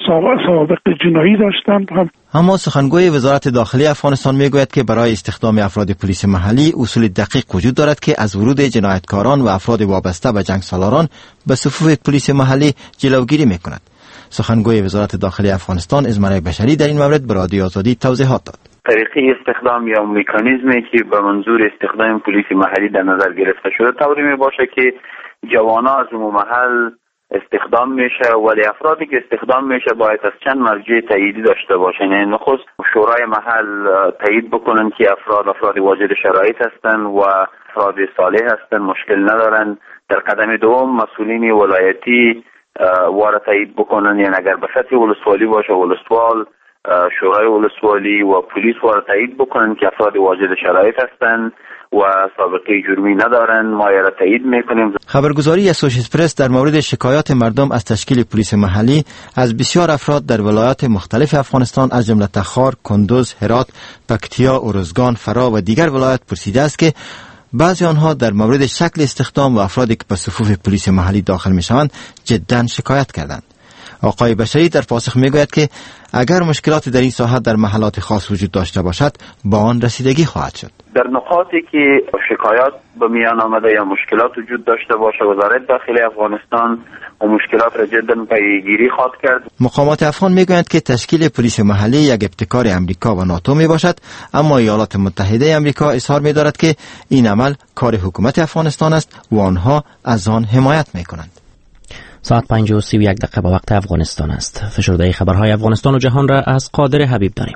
سوابق جنایی داشتند. هم اما سخنگوی وزارت داخلی افغانستان میگوید که برای استخدام افراد پلیس محلی اصول دقیق وجود دارد که از ورود جنایتکاران و افراد وابسته به جنگ سالاران به صفوف پلیس محلی جلوگیری میکند. سخنگوی وزارت داخلی افغانستان ازمرای بشری در این مورد به رادیو آزادی توضیحات داد. طریقه استخدام یا مکانیزمی که به منظور استخدام پلیس محلی در نظر گرفته شده طوری می باشه که جوانا از اون محل استخدام میشه، ولی افرادی که استخدام میشه باید از چند مرجع تاییدی داشته باشن. یعنی نخست شورای محل تایید بکنن که افراد افراد واجد شرایط هستن و افراد صالح هستن، مشکل ندارن. در قدم دوم مسئولین ولایتی وارد تایید بکنن، یعنی اگر به سطح ولسوالی باشه ولسوال، شورای ولسوالی و پلیس وارد تایید بکنن که افراد واجد شرایط هستن و سابقه جرمی ندارن، ما را تایید میکنیم. خبرگزاری اسوشییتد پرس در مورد شکایات مردم از تشکیل پلیس محلی از بسیار افراد در ولایات مختلف افغانستان از جمله تخار، کندوز، هرات، پکتیا، ارزگان، فرا و دیگر ولایات پرسیده است که بعضی آنها در مورد شکل استخدام و افرادی که به صفوف پلیس محلی داخل میشوند جدا شکایت کردند. آقای بشری در پاسخ میگوید که اگر مشکلات در این ساحه در محلات خاص وجود داشته باشد با آن رسیدگی خواهد شد. در نقاطی که شکایات به میان آمده یا مشکلات وجود داشته باشه وزارت داخلی افغانستان و مشکلات را جدا پیگیری خواهد کرد. مقامات افغان میگویند که تشکیل پلیس محلی یک ابتکار امریکا و ناتو می باشد، اما ایالات متحده امریکا اظهار می دارد که این عمل کار حکومت افغانستان است و آنها از آن حمایت می کنند. ساعت پنج و سی و یک دقیقه با وقت افغانستان است. فشرده خبرهای افغانستان و جهان را از قادر حبیب داریم.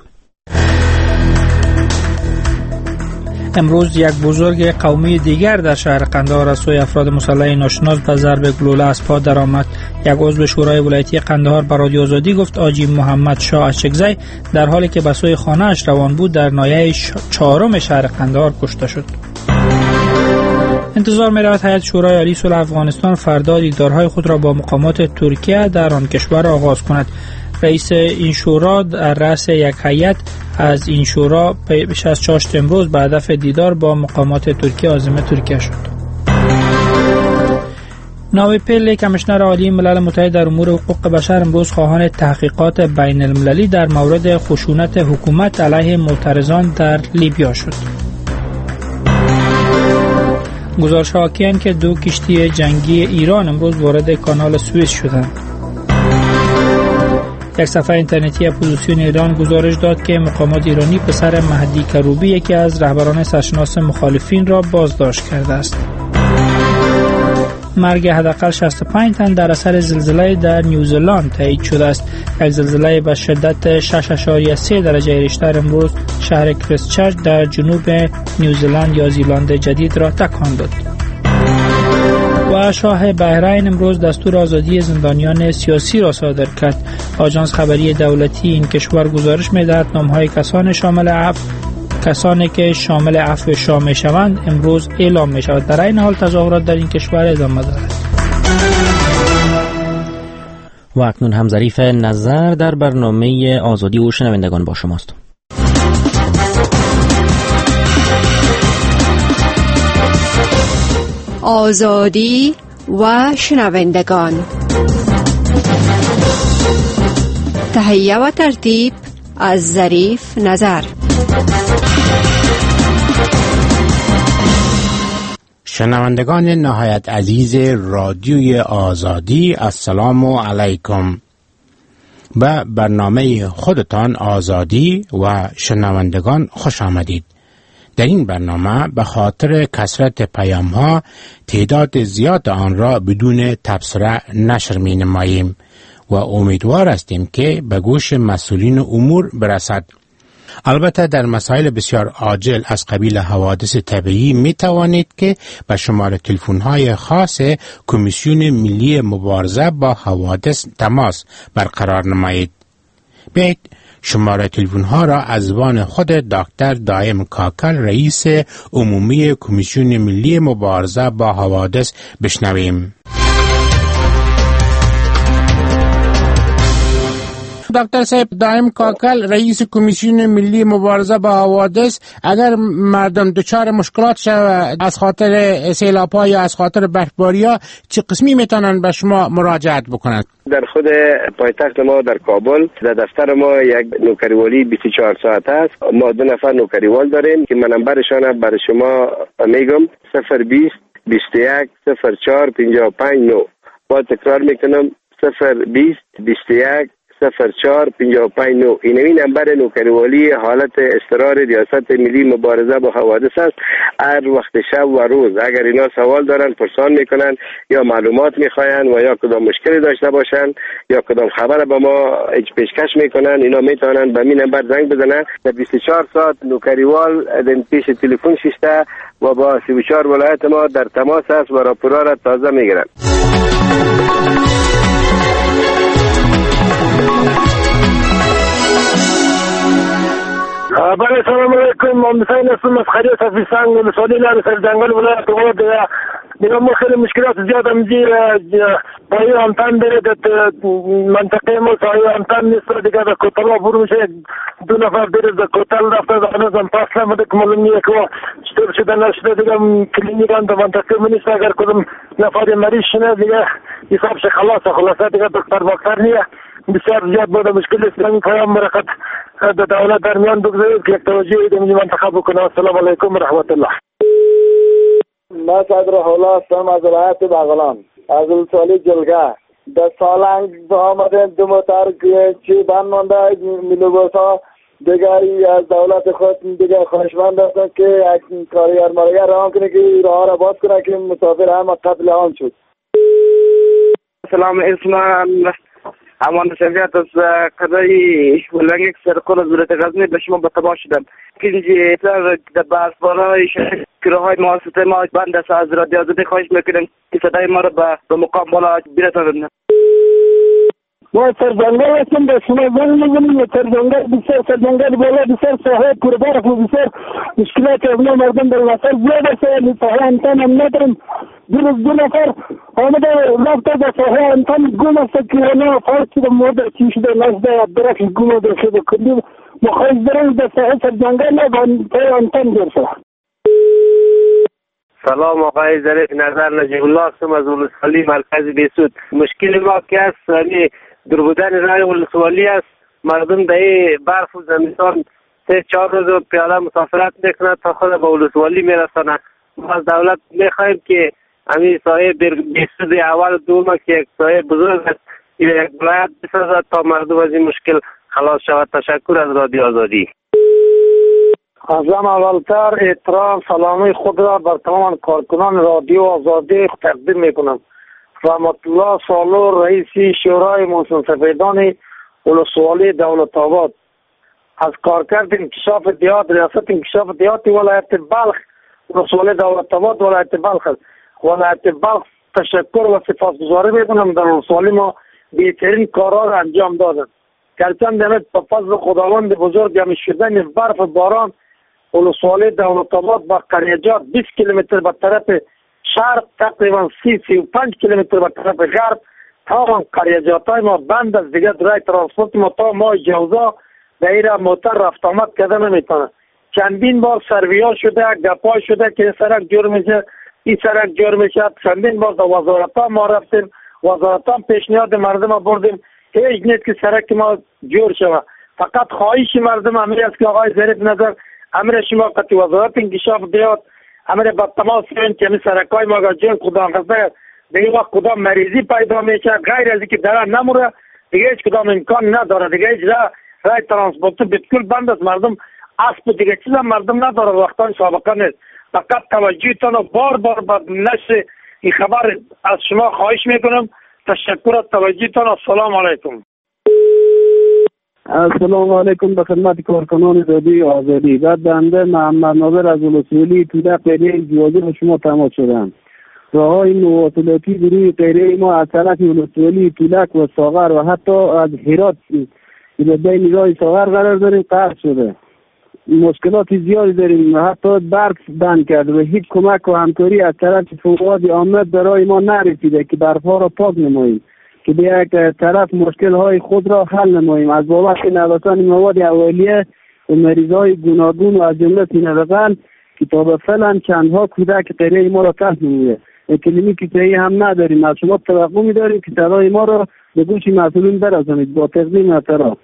امروز یک بزرگ قومی دیگر در شهر قندهار از سوی افراد مسلح ناشناس به ضرب گلوله از پا درآمد. یک عضو شورای ولایتی قندهار به رادیو آزادی گفت آجی محمد شاه اشکزی در حالی که به سوی خانه‌اش روان بود در ناحیه چهارم شهر قندهار کشته شد. انتظار می‌رود هیئت شورای عالی صلح افغانستان فردا دیدارهای خود را با مقامات ترکیه در آن کشور آغاز کند. رئیس این شورا در رأس یک هیئت از این شورا پیش از چاشت امروز به هدف دیدار با مقامات ترکیه عازم ترکیه شد. ناوی پیل کمیشنر عالی ملل متحد در امور حقوق بشر امروز خواهان تحقیقات بین المللی در مورد خشونت حکومت علیه معترضان در لیبیا شد. گزارش حاکیان که دو کشتی جنگی ایران امروز وارد کانال سوئیس شدند. یک صفحه اینترنتی اپوزیسیون ایران گزارش داد که مقامات ایرانی پسر مهدی کروبی یکی از رهبران سرشناس مخالفین را بازداشت کرده است. مرگ حداقل شصت و پنج تن در اثر زلزله در نیوزلند تایید شده است. یک زلزله به شدت شش اشاریه سه درجه ریشتر امروز شهر کریستچرچ در جنوب نیوزلند یا زیلند جدید را تکان داد. و شاه بحرین امروز دستور آزادی زندانیان سیاسی را صادر کرد. آژانس خبری دولتی این کشور گزارش می‌دهد نام‌های کسان شامل عفو کسانی که شامل عفو شاه می‌شوند امروز اعلام می‌شود. در این حال تظاهرات در این کشور ادامه دارد. و اکنون هم ظریف نظر در برنامه آزادی و شنوندگان با شماست. آزادی و شنوندگان، تهیه و ترتیب از ظریف نظر. شنوندگان نهایت عزیز رادیوی آزادی، السلام علیکم. به برنامه خودتان آزادی و شنوندگان خوش آمدید. در این برنامه به خاطر کثرت پیام ها تعداد زیاد آن را بدون تبصره نشر می نماییم و امیدوار هستیم که به گوش مسئولین امور برسد. البته در مسائل بسیار عاجل از قبیل حوادث طبیعی می توانید که به شماره تلفن های خاص کمیسیون ملی مبارزه با حوادث تماس برقرار نمایید. بیایید شماره تلفن ها را از زبان خود دکتر دایم کاکل رئیس عمومی کمیسیون ملی مبارزه با حوادث بشنویم. دکتر صاحب دائم کاکل رئیس کمیسیون ملی مبارزه با حوادث، اگر مردم دچار مشکلات شود از خاطر سیلاب‌ها یا از خاطر برفباری‌ها چه قسمی میتونن به شما مراجعت بکنند؟ در خود پایتخت ما در کابل در دفتر ما یک نوکریوالی بیست و چهار ساعت است. ما دو نفر نوکریوال داریم که من نمبرشان برای شما میگم: صفر بیست بیست و یک صفر چهار پنجاه و پنج نه. با تکرار میکنم: صفر بیست بیست و یک صفر چهار پنجاه و پنج نه. این این نمبر نوکریوالی حالت اضطرار ریاست ملی مبارزه با حوادث است. هر وقت شب و روز اگر اینا سوال دارن پرسان میکنن یا معلومات میخواین و یا کدام مشکلی داشته باشن یا کدام خبر به ما پیشکش میکنن، اینا میتونن به این نمبر زنگ بزنن. در بیست و چهار ساعت نوکریوال در پیش تلفن شیشته و با سی و چهار ولایت ما در تماس است و راپورا را تازه میگیرن. بله، سلام علیکم. من حسین هستم از خیریه صفیسنگ ولسوالی لار سر جنگل ولایت بود. دیگه ما خیلی مشکلات زیاد همجی پایی امتن داره در منطقه ما سایه امتن نیست. دیگه در کوتلا برو میشه دو نفر دیره در کوتل رفته در هنوزم پاس نمده که معلوم نیه که چطور شده نشده. دیگه کلینیک هم در منطقه ما نیست. اگر کدوم نفر مریض شنه دیگه حساب شه خلاصه خلاصه دیگه دکتر باکتر نیه. بسیار زیاد بوده مشکل است. من پیام مرقت در دولت درمیان بگذارید که یک توجه ایده می منتخب بکنه. السلام علیکم و رحمت الله. من صدر حولا هستم از ولایت بغلان از ولسوالی جلگه. در سالنگ آمدن دو موتر چی بند مانده میلوگوس ها دیگری از دولت خود دیگر خواهشمند هستن که یک کارگر مرگر راه کنه که راه را باز کنه که مسافر همه قتل عام شد. سلام، اسم امان شریعت از قضایی ولنگ سرکل از ولایت غزنی به شما به تباه شدم. کنجی در برفباری شهرهای مؤسسه ما بند است. از رادیو آزادی خواهش میکنم که صدای ما را به مقام بالا برسانند. ما سرجنگل هستیم به شما زنگ میزنیم. سرجنگل بسیار سرجنگل بالا بسیار ساحه پربرف و بسیار مشکلات ابنا مردم در وسط زیاد است. ساحه امتن هم نداریم. دو روز دو نفر آمده رفته در ساحه امتن گم است که اینا فرد شده مورد چی شده نشده درخت گم شده کندیم. ما خواهش داریم در ساحه سرجنگل نبان پای امتن برسه. سلام، آقای ظریف نظر نجیب الله هستم از ولسوالی مرکز بیسود. مشکل ما که است یعنی دور بودن راه ولسوالی است. مردم در برف و زمستان سه چهار روز پیاده مسافرت میکنند تا خود به ولسوالی میرسانند. ما از دولت میخواهیم که همین سایه بیسود اول دوم که یک سایه بزرگ است یک ولایت بسازد تا مردم از این مشکل خلاص شود. تشکر از رادیو آزادی. از هم اولتر احترام سلامی خود را بر تمام کارکنان رادیو آزادی تقدیم میکنم. رحمت الله سالور رئیس شورای محسن سفیدان ولسوالی دولت آباد از کارکرد انکشاف دیات ریاست انکشاف دیات ولایت بلخ ولسوالی دولت آباد ولایت بلخ است. ولایت بلخ تشکر و سپاسگزاری میکنم. در ولسوالی ما بهترین کارها را انجام دادند. گرچند دمت به فضل خداوند بزرگ همی شدن برف باران ولسوالی دولت آباد با قریجات بیست کیلومتر به طرف شرق تقریبا سی سی و پنج کیلومتر به طرف غرب تمام قریجات های ما بند از دیگه درای ترانسپورت ما تا ما جوزا دایره موتر رفت آمد کده نمیتونه. چندین بار سرویا شده گپا شده که سرک جور میشه این سرک جور میشه. چندین بار در وزارت ها ما رفتیم وزارت ها پیشنهاد مردم بردیم هیچ نیست که سرک ما جور شود. فقط خواهش مردم امری است که آقای ظریف نظر امر شما قطعی وزارت انکشاف دیات امر با تماس این که می سرکای ما جور کدام خسته دیگه وقت کدام مریضی پیدا میشه غیر از اینکه درا نموره دیگه هیچ کدام امکان نداره. دیگه هیچ راه راه ترانسپورت بالکل بند است. مردم اسب دیگه چیزا مردم نداره. وقتا سابقه نیست. فقط توجهتون رو بار بار با نشر این خبر از شما خواهش میکنم. تشکر از توجهتون. السلام علیکم. السلام علیکم به خدمت کارکنان رادیو آزادی. بعد بنده محمد ناظر از ولسوالی توده قیره جواجه به شما تماس شدم. راه های مواصلاتی بروی قیره ما از طرف ولسوالی تولک و ساغر و حتی از هرات به بین راه ساغر قرار داریم قطع شده. مشکلات زیادی داریم. حتی برف بند کرده و هیچ کمک و همکاری از طرف فوق‌العاده آمد برای ما نرسیده که برفها را پاک نماییم. که به یک طرف مشکل های خود را حل نماییم. از بابت نوسان مواد اولیه و مریض های گوناگون و از جمله سینه بغل که تا به فعلا چندها کودک قریه ما را تحت نموده. کلینیک صحیح هم نداریم. از شما توقع می‌داریم که صدای ما را به گوش مسئولین برسانید. با تقدیم احترام.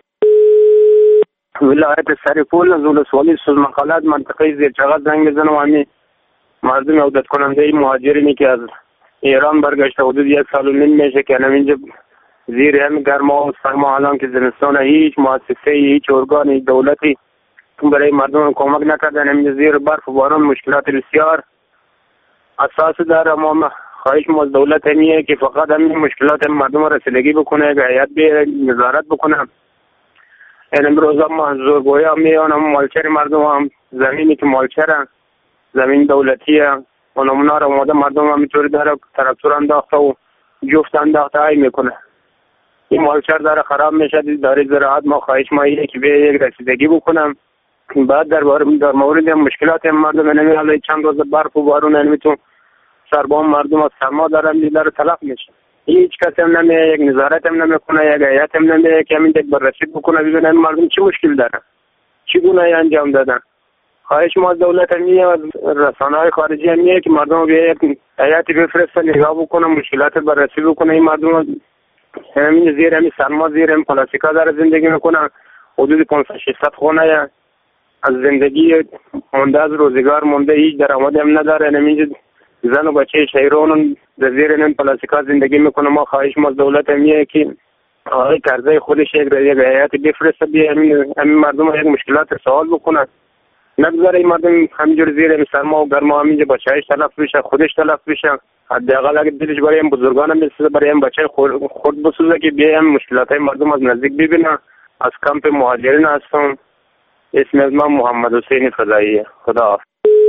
ولایت سرپول از ولسوالی سوزمقالات منطقه زیرچغات زنگ میزنم و همی مردم عودت کننده مهاجرینی که از ایران برگشته حدود یک سال و نیم میشه که اینجا زیر هم گرما و سرما الان که زمستان هیچ مؤسسه هیچ ارگان دولتی برای مردم کمک نکردن. همین زیر برف و باران مشکلات بسیار اساس داره. اما خواهش ما از دولت همیه که فقط همین مشکلات مردم رسیدگی بکنه، که هیئت به نظارت بکنه. این امروز هم زورگویی هم میان هم مالچر مردم هم زمینی که مالچرن زمین دولتیه و نمونه را اومده مردم هم میتوری داره تراکتور انداخته و جفت انداخته های میکنه. این مالچر داره خراب میشه. داره زراعت ما خواهش ما اینه که به یک رسیدگی بکنم. بعد در در مورد مشکلات مردم نمیاله چند روز برف و بارون نمیتون سربام مردم از سرما دارن میداره تلف میشه. هیچ کس هم نمیه، یک نظارت هم نمیکنه، یک هیئت هم نمیه که همین یک بررسی بکنه ببینن مردم چه مشکل دارن، چه گناهی انجام دادن. خواهش ما از دولت میه و رسانه‌های خارجی میه که مردم به یک هیئتی بفرستن نگاه بکنه، مشکلات بررسی بکنه. این مردم همین زیر همین سرما زیر همین پلاستیکا داره زندگی میکنن. حدود پانصد ششصد خونه از زندگی مونده، از روزگار مونده، هیچ درآمدی هم نداره. همینجا زن و بچه شهرون در زیر این پلاستیکا زندگی میکنه. ما خواهش ما از دولت میه که آقای کرزی خودش یک هیئت بفرسته بیا همین همین مردم یک مشکلات سوال بکنه، نگذاره این مردم همینجور زیر این سرما و گرما همینجا بچه‌اش تلف بشه، خودش تلف بشه. حداقل اگه دلش برای این بزرگان میسوزه، برای این بچه خود بسوزه که بیا هم مشکلات مردم از نزدیک ببینه. از کمپ مهاجرین هستم. اسم از من محمد حسین فضاییه. خدا حافظ.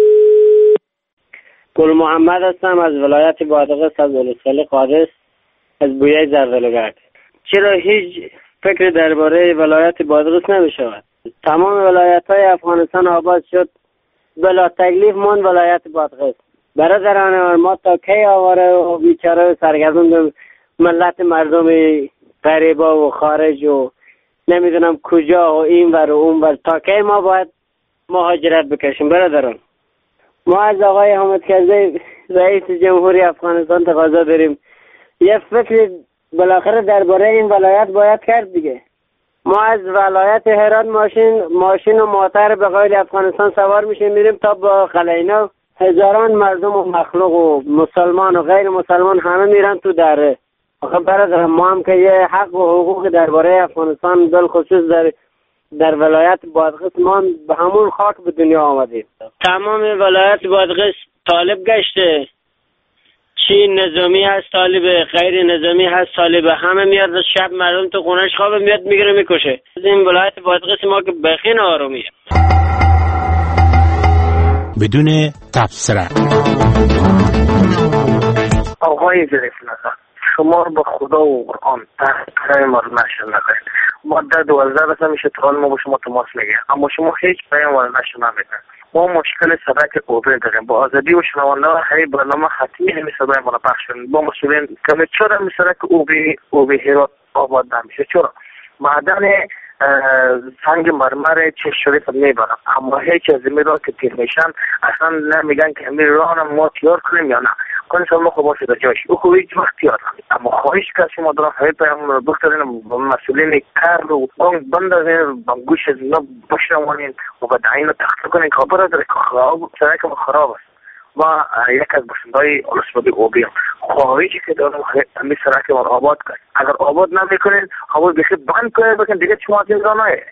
گل محمد هستم از ولایت بادغیس، از ولسوالی قادس، از بویه زردالوگرد. چرا هیچ فکر درباره ولایت بادغیس نمی شود؟ تمام ولایت های افغانستان آباد شد، بلا تکلیف مون ولایت بادغیس. برادران ما تا کی آواره و بیچاره و سرگردون ملت مردم غریبا و خارج و نمیدونم کجا و این ور و اون ور، تا کی ما باید مهاجرت بکشیم برادران؟ ما از آقای حامد کرزی رئیس جمهوری افغانستان تقاضا داریم یه فکر بالاخره درباره این ولایت باید کرد دیگه. ما از ولایت هرات ماشین ماشین و موتر به قول افغانستان سوار میشیم میریم تا با قلعینا. هزاران مردم و مخلوق و مسلمان و غیر مسلمان همه میرن تو دره. آخه برادر ما هم که یه حق و حقوق درباره افغانستان بالخصوص در در ولایت بادغیس ما به همون خاک به دنیا آمدیم. تمام ولایت بادغیس طالب گشته، چی نظامی هست طالب، غیر نظامی هست طالب، همه میاد شب مردم تو خونش خواب میاد میگیره میکشه. این ولایت بادغیس ما که بخین آرومیه. بدون تبصره. آقای ظریف نظر، شما با خدا و قرآن تحقیقای ما رو نشر نکنید. ما در دوازده بسه میشه تران ما با شما تماس میگه، اما شما هیچ پیام ما نشر نمیدن. ما مشکل سبک اوبر داریم. با آزادی و شنوانده هی برنامه حتمی همی صدای ما رو پخش کنید. با مسئولین که چرا میسره که اوبی اوبی هرات آباد نمیشه؟ چرا؟ معدن سنگ مرمر چه شریف میبرم، اما هیچ از این را که تیر میشن اصلا نمیگن که امیر راه ما تیار کنیم یا نه. کنی سال ما خوب باشه در جایش او خوب هیچ وقت تیار کنیم. اما خواهش کسی ما دارم هایی پیام رو بختارین با مسئولین کار رو بانگ بند از این بانگوش از اینا بشنوانین و با دعین رو تخت کنین که خبر داره که خراب سرک ما خراب است. ما یک از باشندهای ولسوالی اوبی هم خواهیچی که دارم همی سرک ما آباد کنیم. اگر آباد نمیکنین هوا بخی بند کنید بکن دیگه شما از این را نایه.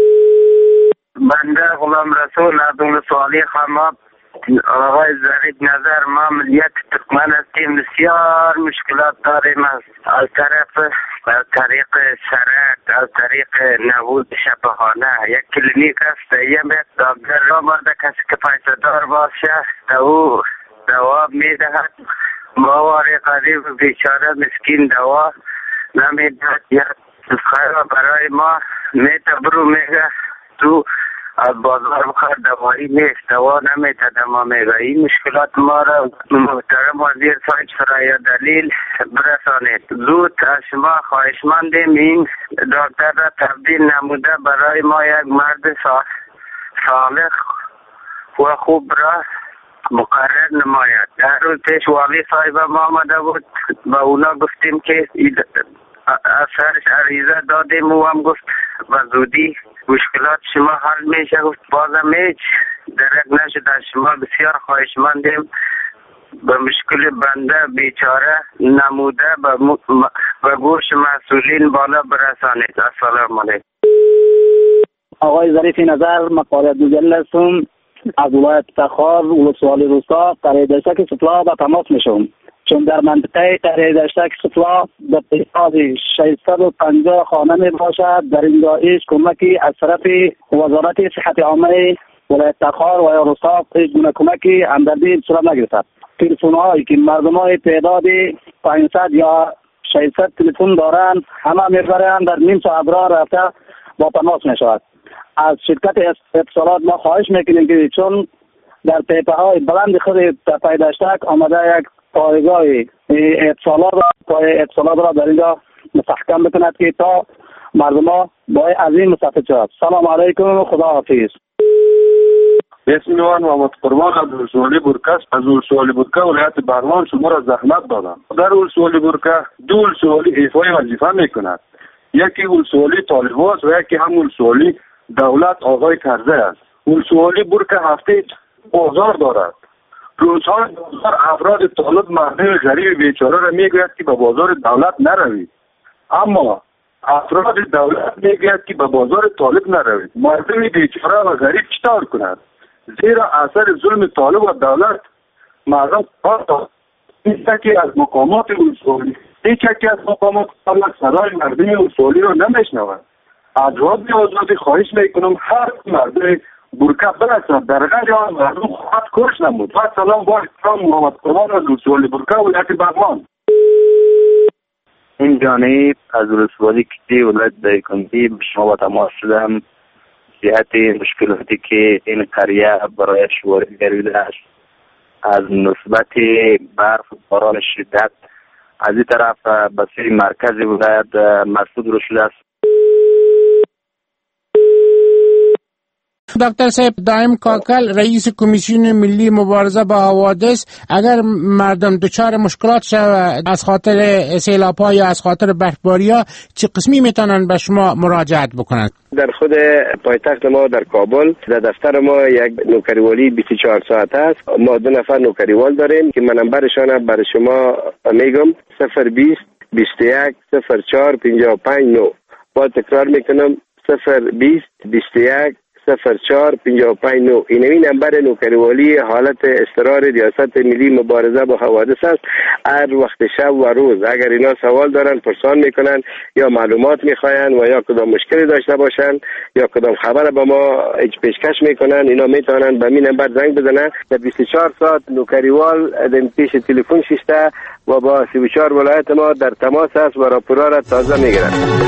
بنده غلام رسول از ولسوالی خماب. آقای ظریف نظر، ما ملیت ترکمن هستیم، بسیار مشکلات داریم از طرف از طریق سرک، از طریق نبود شبهانه. یک کلینیک است یه بیت دکتر را برده کسی که پیسه دار باشه او دوا میدهد. مواری قریب بیچاره مسکین دوا نمیدهد. یک خیر برای ما میته برو میگه تو از بازار بخواد دوایی نیست، دوا نمیته دما میگه. این مشکلات ما را محترم وزیر صاحب سرای دلیل برسانید. زود از شما خواهشمندیم این دکتر را تبدیل نموده برای ما یک مرد صالح و خوب را مقرر نماید. در روز پیش والی صاحب ما آمده بود، با اونا گفتیم که از سرش عریضه دادیم و هم گفت و زودی مشکلات شما حل میشه. گفت بازم هیچ درک نشد. از شما بسیار خواهشمندیم به مشکل بنده بیچاره نموده به گوش مسئولین بالا برسانید. السلام علیکم. آقای ظریف نظر، مقاله دوگل هستم از ولایت تخار ولسوالی روستا قریه دشتک سفلا به تماس میشم، چون در منطقه قریه دشتک سفلا به تعداد ششصد و پنجاه خانه می باشد. در این داعش کمکی از طرف وزارت صحت عامه ولایت تخار و یا روستا هیچ گونه کمکی همدردی صورت نگرفت. تلفن هایی که مردم های تعداد پانصد یا ششصد تلفن دارند همه میبرند در نیم ساعت راه رفته با تماس می شود. از شرکت اتصالات ما خواهش میکنیم که چون در تپه های بلند خود تپه دشتک آمده یک پایگاه اتصالات را پای اتصالات را در اینجا مستحکم بکند که تا مردم ها با از این مستفید شود. سلام علیکم و خدا حافظ. اسم من محمد قربان از ولسوالی برکه از ولسوالی برکه ولایت بغلان شما را زحمت دادم. در ولسوالی برکه دو ولسوالی ایفای وظیفه میکند، یکی ولسوالی طالباست و یکی هم ولسوالی دولت آقای کرزی است. ولسوالی برکه هفته بازار دارد. روزهای بازار افراد طالب مردم غریب بیچاره را میگوید که به بازار دولت نروید، اما افراد دولت میگوید که به بازار طالب نروید. مردم بیچاره و غریب چطور کند؟ زیرا اثر ظلم طالب و دولت مردم خواهد این که از مقامات ولسوالی هیچ یکی از مقامات دولت صدای مردم ولسوالی را نمیشنود. از رادی آزادی خواهش میکنم هر مردم برکه برسد در غیر آن مردم خواهد کش نمود. و سلام با احترام محمد قربان از ولسوالی برکه ولایت بغلان. این جانب از ولسوالی کتی ولایت دایکنی به شما با تماس شدم جهت مشکلاتی که این قریه برای شواری گریده است از نسبت برف و باران شدت. از این طرف بسیار مرکز ولایت مسدود رو شده است. دکتر صاحب دائم کاکل رئیس کمیسیون ملی مبارزه با حوادث، اگر مردم دچار مشکلات شود از خاطر سیلاب ها یا از خاطر برفباری ها چه قسمی میتونن به شما مراجعت بکنند؟ در خود پایتخت ما در کابل در دفتر ما یک نوکریوالی بیست و چهار ساعت است. ما دو نفر نوکریوال داریم که من نمبرشان برای شما میگم صفر بیست بیست و یک صفر چهار پنجاه و پنج نه. با تکرار میکنم صفر بیست بیست و یک صفر چهار پنجاه و پنج نه. اینمی نمبر نوکریوالی حالت اضطرار ریاست ملی مبارزه با حوادث است. هر وقت شب و روز اگر اینا سوال دارن پرسان میکنن یا معلومات میخواین و یا کدام مشکلی داشته باشن یا کدام خبر به ما پیشکش میکنن، اینا میتونن به این نمبر زنگ بزنن. در بیست و چهار ساعت نوکریوال در پیش تلفن شیشته و با سی و چهار ولایت ما در تماس است و راپورا را تازه میگیرن.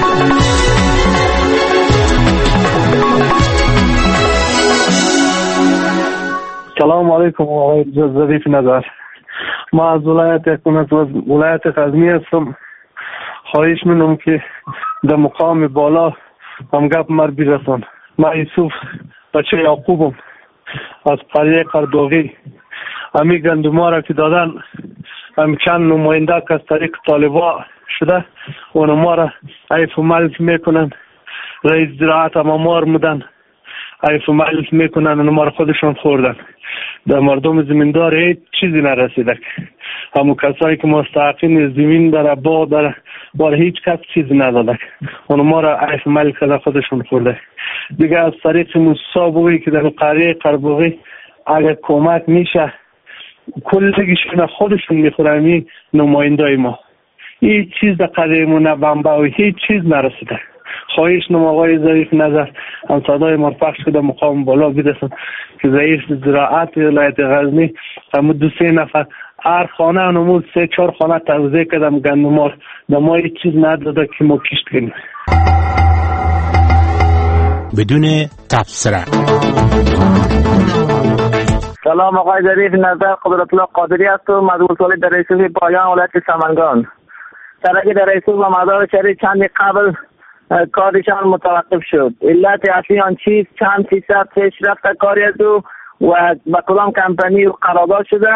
سلام علیکم آقای ظریف نظر. ما از ولایت یکم از ولایت غزنی هستم. خواهش می‌کنم که در مقام بالا هم گپ مر برسان. ما یوسف بچه یعقوبم از قریه قردوغی. امی گندما را که دادن هم چند نماینده که از طریق طالبا شده اونما را عیف و ملک میکنن. رئیس زراعت هم امار مدن عیف و ملک میکنن اونما را خودشون خوردن. در مردم زمیندار هیچ چیزی نرسیده. همون کسایی که مستحقین زمین در باغ در بار هیچ کس چیزی نداده. اونما را عیف و ملک در خودشون خورده. دیگه از طریق مصابوی که در قریه قربوغی اگر کمک میشه کلگیشون خودشون میخورن نمایندای ما. هیچ چیز در قریمون بمبه و هیچ چیز نرسیده. خواهش نم آقای ظریف نظر هم صدای مرفق شده مقام بالا بیرسن که ضعیف زراعت ولایت غزنی هم دو سه نفر هر خانه نمود سه چهار خانه توزیع کردم گندمار در ما هیچ چیز نداده که ما کشت کنیم بدون تبصره. سلام آقای ظریف نظر، قدرت الله قادری هستم از ولسوالی در رئیسوف پایان ولایت سمنگان. سرک در رئیسوف و مزار شریف چند قبل کارشان متوقف شد. علت اصلی آن چیست؟ چند فیصد پیشرفت کاری است و با کدام کمپانی قرارداد شده؟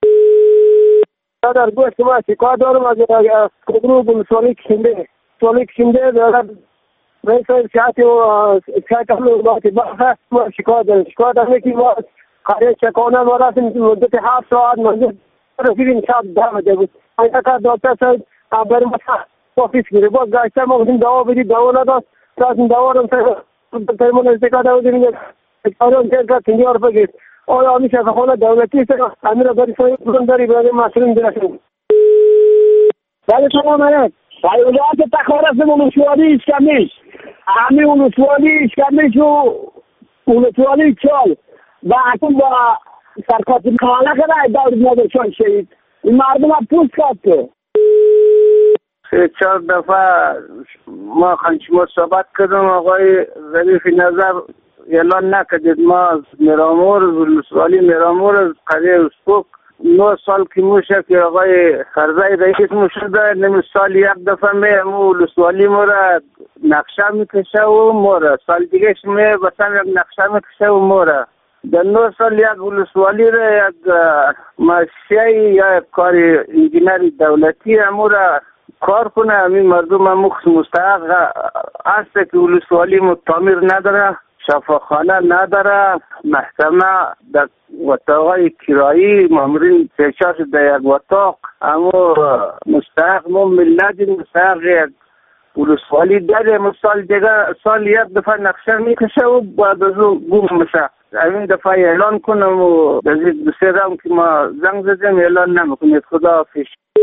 در گوشت ما شکایت دارم از کدرو ولسوالی کشنده ولسوالی کشنده رئیس سیاسی و سیاست حمل بحث ما شکایت دارم. شکایت دارم که ما کاری چکانه ما رفتیم مدت هفت ساعت منزل رسیدیم شب ده بجه بود. اینجا که دکتر صاحب خبر ما آفیس گیره باز گشتر ما بودیم دوا بدید دوا نداشت رفتیم دوا رو تایمون استکا دوا دیدیم اکتارون تیر که تینگی عرفه گیست آیا همی شفاخانه دولتی است همین را بری سایی بودن داری برای مسئولین درشون بله شما منید ولایت تخارست ولسوالی اشکمیش همین ولسوالی اشکمیش و ولسوالی چال و اکنون با سرکاتی خانه کنه دارید مادر چال شهید این مردم ها پوست کرد که سه چهار دفعه ما خانشما صحبت کردم آقای ظریف نظر اعلان نکردید. ما میرامور ولسوالی میرامور از قریه اسپوک نه سال که موشه که آقای خرزای رئیس موشده نمی سال یک دفعه می مو ولسوالی مورا نقشه میکشه و مورا سال دیگه می بسن یک نقشه میکشه و مورا در نه سال یک ولسوالی را یک ماشیه یا کاری انجینری دولتی امورا کار کنه. همین مردم هم مستحق هست که ولسوالی متعمیر نداره، شفاخانه نداره، محکمه در اتاقای کرایی مامورین پیشاش در یک اتاق اما مستحق ما ملت مستحق یک ولسوالی داره. سال دیگه سال یک دفعه نقشه میکشه و بعد از اون گم میشه. این دفعه اعلان کنم و در دو سه رام که ما زنگ زدیم اعلان نمیکنید. خدا حافظ.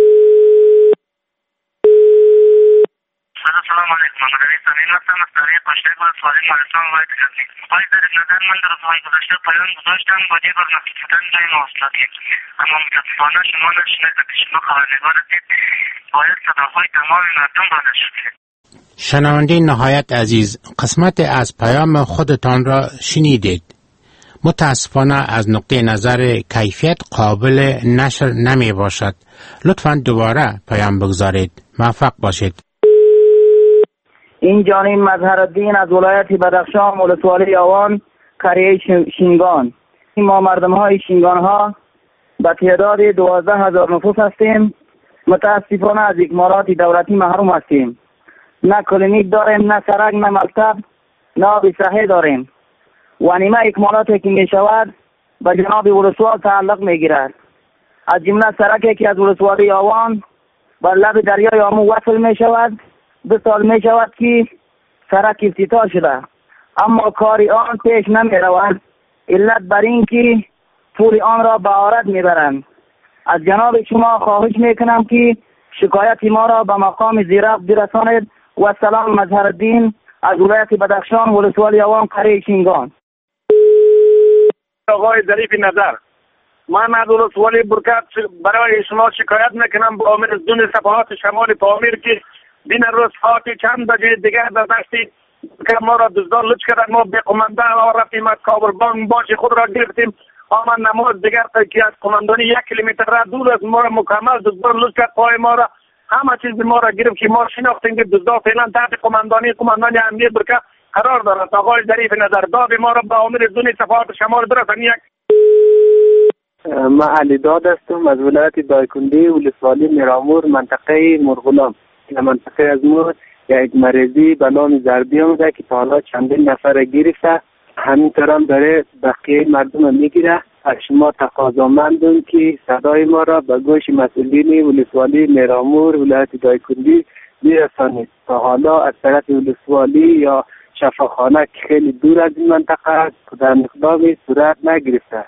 سلام علیکم. من در ایستانی هستم از طریق پشته با سوالی مالستان ولایت غزنی. آقای ظریف نظر من در روزهای گذشته پایان گذاشتم با دید بر نقص شدن جای مواصلاتی اما متاسفانه شما نشنید که شما خبرنگار هستید باید صداهای تمام مردم را نشر کنید. شنونده نهایت عزیز، قسمت از پیام خودتان را شنیدید. متاسفانه از نقطه نظر کیفیت قابل نشر نمی باشد. لطفاً دوباره پیام بگذارید. موفق باشید. این جانب مظهرالدین از ولایت بدخشان ولسوالی آوان قریه شینگان. ما مردم های شینگان ها به تعداد دوازده هزار نفوس هستیم. متاسفانه از اکمالات دولتی محروم هستیم. نه کلینیک داریم، نه سرک، نه مکتب، نه آب صحی داریم و نیمه اکمالاتی که می شود به جناب ولسوال تعلق می گیرد. از جمله سرکی که از ولسوالی آوان بر لب دریای آمو وصل می شود دو سال می شود که سرک افتتاح شده اما کاری آن پیش نمی رود. علت بر این که پول آن را به آرد می برند. از جناب شما خواهش می کنم که شکایت ما را به مقام زیرفت برسانید. و سلام مظهرالدین از ولایت بدخشان ولسوالی آوان قریه شینگان. آقای ظریف نظر، من از ولسوالی برکت برای شما شکایت میکنم با امیر از دون صفحات شمال پامیر که بین روز ساعت چند بجه دیگر در دستی که ما را دزدان لچ کردن. ما به قماندان و رفتیم از کابل بانک باش خود را گرفتیم. اما نماز دیگر که از قماندانی یک کیلومتر را دور از ما را مکمل دزدان لچ کرد. پای ما را همه چیز ما را گرفت که ما شناختیم که دزدان فعلا تحت قماندانی قماندانی امنیت برکت قرار دارد. آقای ظریف نظر داد ما را با امیر از دون صفحات شمال برسان. یک من علی داد هستم از ولایت دایکندی ولسوالی میرامور منطقه مرغلام. در منطقه از ما یک مریضی به نام ضربی آمده که تا حالا چندین نفر گرفته، همینطور هم داره بقیه مردم میگیره. از شما تقاضامندم که صدای ما را به گوش مسئولین ولسوالی میرامور ولایت دایکندی برسانید. تا حالا از طرف ولسوالی یا شفاخانه که خیلی دور از این منطقه است در مقداری صورت نگرفته.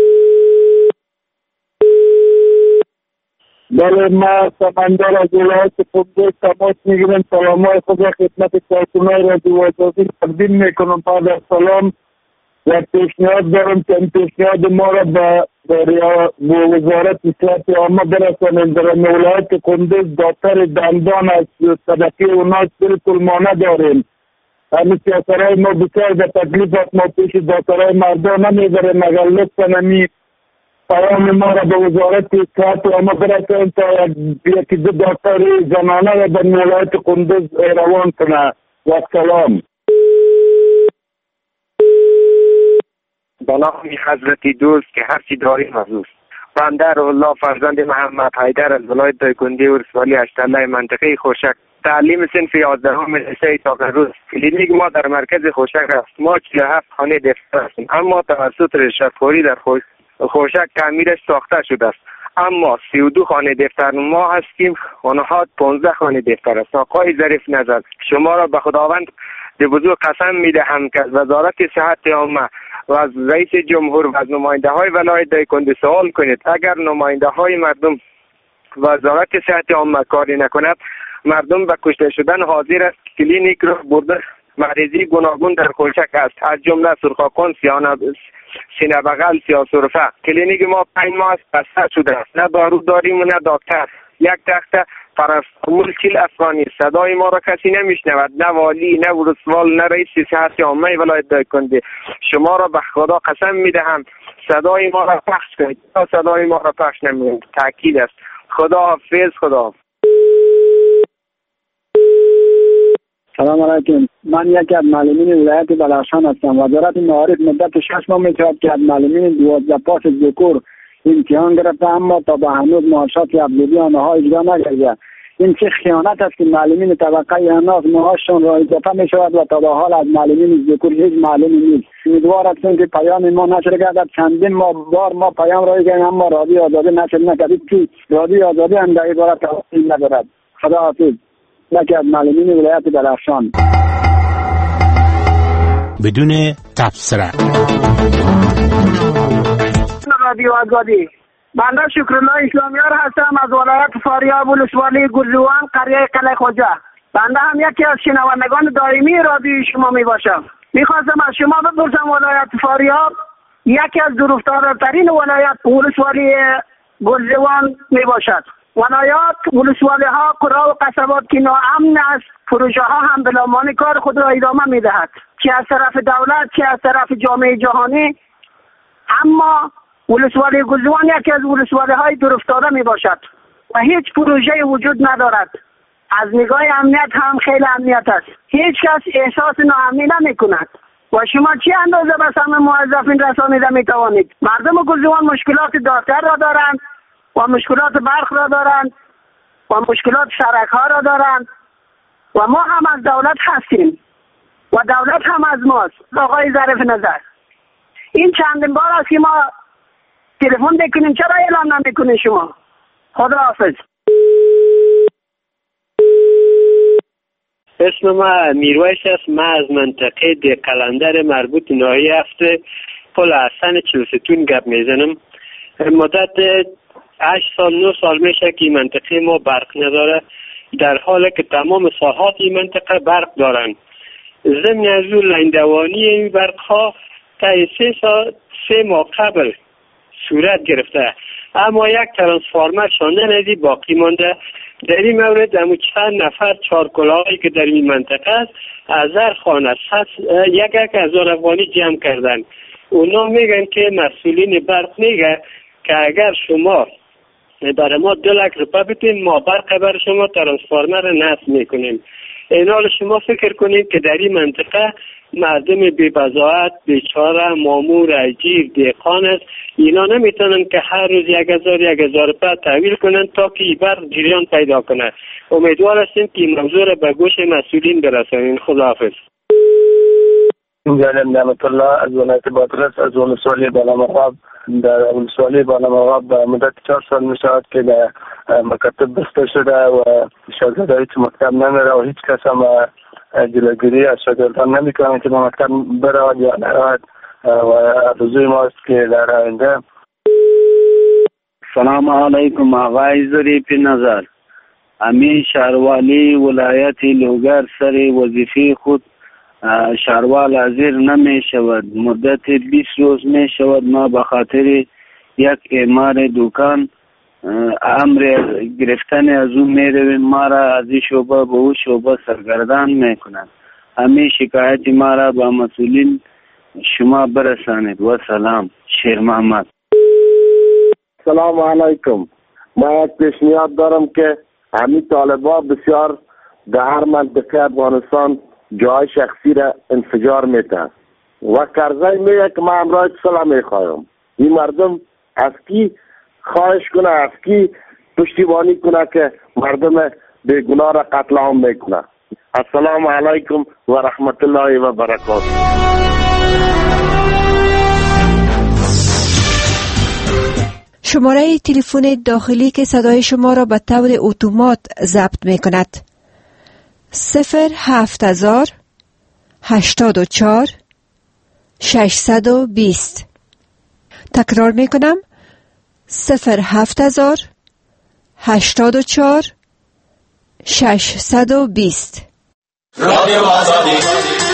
بله، ما سمندر از ولایت قدس تماس میگیرم. سلامای خود را خدمت کارکنان رادیو آزادی تقدیم میکنم. بعد از سلام و پیشنهاد دارم که این پیشنهاد ما را به وزارت صحت عامه برسانیم. در ولایت قندوز دکتر دندان از طبقه اوناس بالکل ما نداریم. همین سیاسترهای ما بسیار به تکلیفات ما پیش دکترهای مردم نمیبره، مگر لطفا نمی پیام ما را به وزارت صحت و ما برسیم تا یکی دو دکتر زنانه را در ولایت کندوز روان کنه. و سلام. به نام حضرت دوست که هرچی داریم از اوست. بنده الله فرزند محمد حیدر از ولایت دایکنده ولسوالی اشتله منطقه خوشک تعلیم صنف یازدهم رشته تاقروز. کلینیک ما در مرکز خوشک است. ما چهل و هفت خانه دفتر هستیم، اما توسط رشوتخوری در خوش خوشک تعمیرش ساخته شده است. اما سی و دو خانه دفتر ما هستیم، آنها پانزده خانه دفتر است. آقای ظریف نظر، شما را به خداوند به بزرگ قسم میدهم که از وزارت صحت عامه و از رئیس جمهور و از نماینده های ولایت دایکنده سوال کنید اگر نماینده های مردم وزارت صحت عامه کاری نکند، مردم به کشته شدن حاضر است. کلینیک را برده مریضی گوناگون در خوشک است، از جمله سرخاکن، سیانه سینه بغل، سیاسرفه. کلینیک ما پنج ماه است بسته شده است، نه دارو داریم و نه دکتر. یک تخت پرستامول چیل افغانی. صدای ما را کسی نمیشنود، نه والی، نه ولسوال، نه رئیس صحت عامه ولایت دایکنده. شما را به خدا قسم میدهم صدای ما را پخش کنید. تا صدای ما را پخش نمیکنید تاکید است. خدا حافظ. خدا حافظ. سلام علیکم. من یکی از معلمین ولایت بدخشان هستم. وزارت معارف مدت شش ماه می‌شود که از معلمین دوازده پاس ذکور امتحان گرفته، اما تا به هنوز معاشات افزودی آنها اجرا نگردیده. این چه خیانت است که معلمین طبقه اناس معاششان را اضافه می‌شود و تا به حال از معلمین ذکور هیچ معلمی نیست. امیدوار هستیم که پیام ما نشر گردد. چندین ما بار ما پیام را گفتیم اما رادیو آزادی نشر نکرد. که رادیو آزادی هم در عبارت توصیل ندارد. خدا حافظ. یکی از معلمین ولایت بدخشان. بدون تبصره. رادیو آزادی. بنده شکرالله اسلامیار هستم از ولایت فاریاب ولسوالی گرزوان قریه قلعه خواجه. بنده هم یکی از شنوندگان دائمی رادیو شما می باشم. میخواستم از شما بپرسم ولایت فاریاب یکی از دورافتاده‌ترین ولایت ولسوالی گرزوان می باشد. ولایات ولسوالی ها قرا و قصبات که ناامن است، پروژه ها هم بلامان کار خود را ادامه می دهد، چه از طرف دولت چه از طرف جامعه جهانی. اما ولسوالی گرزوان یکی از ولسوالی های دورافتاده می باشد و هیچ پروژه وجود ندارد. از نگاه امنیت هم خیلی امنیت است، هیچ کس احساس ناامنی نمی کند. و شما چه اندازه به سهم موظفین رسانیده می توانید؟ مردم گرزوان مشکلات داغ‌تر را دارند و مشکلات برق را دارند و مشکلات سرک ها را دارند و ما هم از دولت هستیم و دولت هم از ماست. آقای ظریف نظر، این چندین بار است که ما تلفن بکنیم، چرا اعلام نمیکنید شما؟ خدا حافظ. اسم ما میرویس است. ما از منطقه دی قلندر مربوط ناحیه هفته پل حسن چلستون گپ میزنم. مدت هشت سال نه سال میشه که این منطقه ما برق نداره، در حالی که تمام ساحات این منطقه برق دارن. ضمن از اون لندوانی این برق ها تا سه سال سه ماه قبل صورت گرفته، اما یک ترانسفورمر شانده ندی باقی مانده. در این مورد همون چند نفر چارکلاهی که در این منطقه است از هر خانه یک یک هزار افغانی جمع کردن. اونا میگن که مسئولین برق میگه که اگر شما برای ما دو لک روپیه بدین ما برق برای شما ترانسفورمر نصب میکنیم. این حال شما فکر کنید که در این منطقه مردم بی بضاعت، بیچاره، مامور، اجیر، دهقان است. اینا نمیتونن که هر روز یک هزار یک هزار روپیه تحویل کنن تا که این برق جریان پیدا کنه. امیدوار هستیم که این موضوع را به گوش مسئولین برسانین. خداحافظ. جانم نعمت الله از ولایت بادغیس از ولسوالی بالامقاب. در ولسوالی بالامقاب به مدت چهار سال می شود که در مکتب بسته شده و شاگردان هیچ مکتب نمیره و هیچ کس هم جلوگیری از شاگردان نمی کنه که به مکتب برود یا نرود و آرزوی ماست که در آینده. سلام علیکم آقای ظریف نظر. امین شهروالی ولایت لوگر سر وظیفه خود شهروال حاضر نمی شود. مدت بیست روز می شود ما به خاطر یک اعمار دکان امر گرفتن از او می رویم، ما را از این شعبه به او شعبه سرگردان می کنند. همین شکایت ما را با مسئولین شما برسانید. و سلام. شیر محمد. سلام علیکم. ما یک پیشنهاد دارم که همین طالبا بسیار در هر منطقه افغانستان جای شخصی را انفجار میتن و کرزی میگه که من امرای سلام میخوایم. این مردم از کی خواهش کنه، از کی پشتیبانی کنه که مردم بیگناه را قتل عام میکنه. السلام علیکم و رحمت الله و برکاته. شماره تلفن داخلی که صدای شما را به طور اتومات ضبط می کند صفر هفت هزار هشتاد و چهار ششصد و بیست. تکرار می کنم صفر هفت هزار هشتاد و چهار ششصد و بیست. رادیو آزادی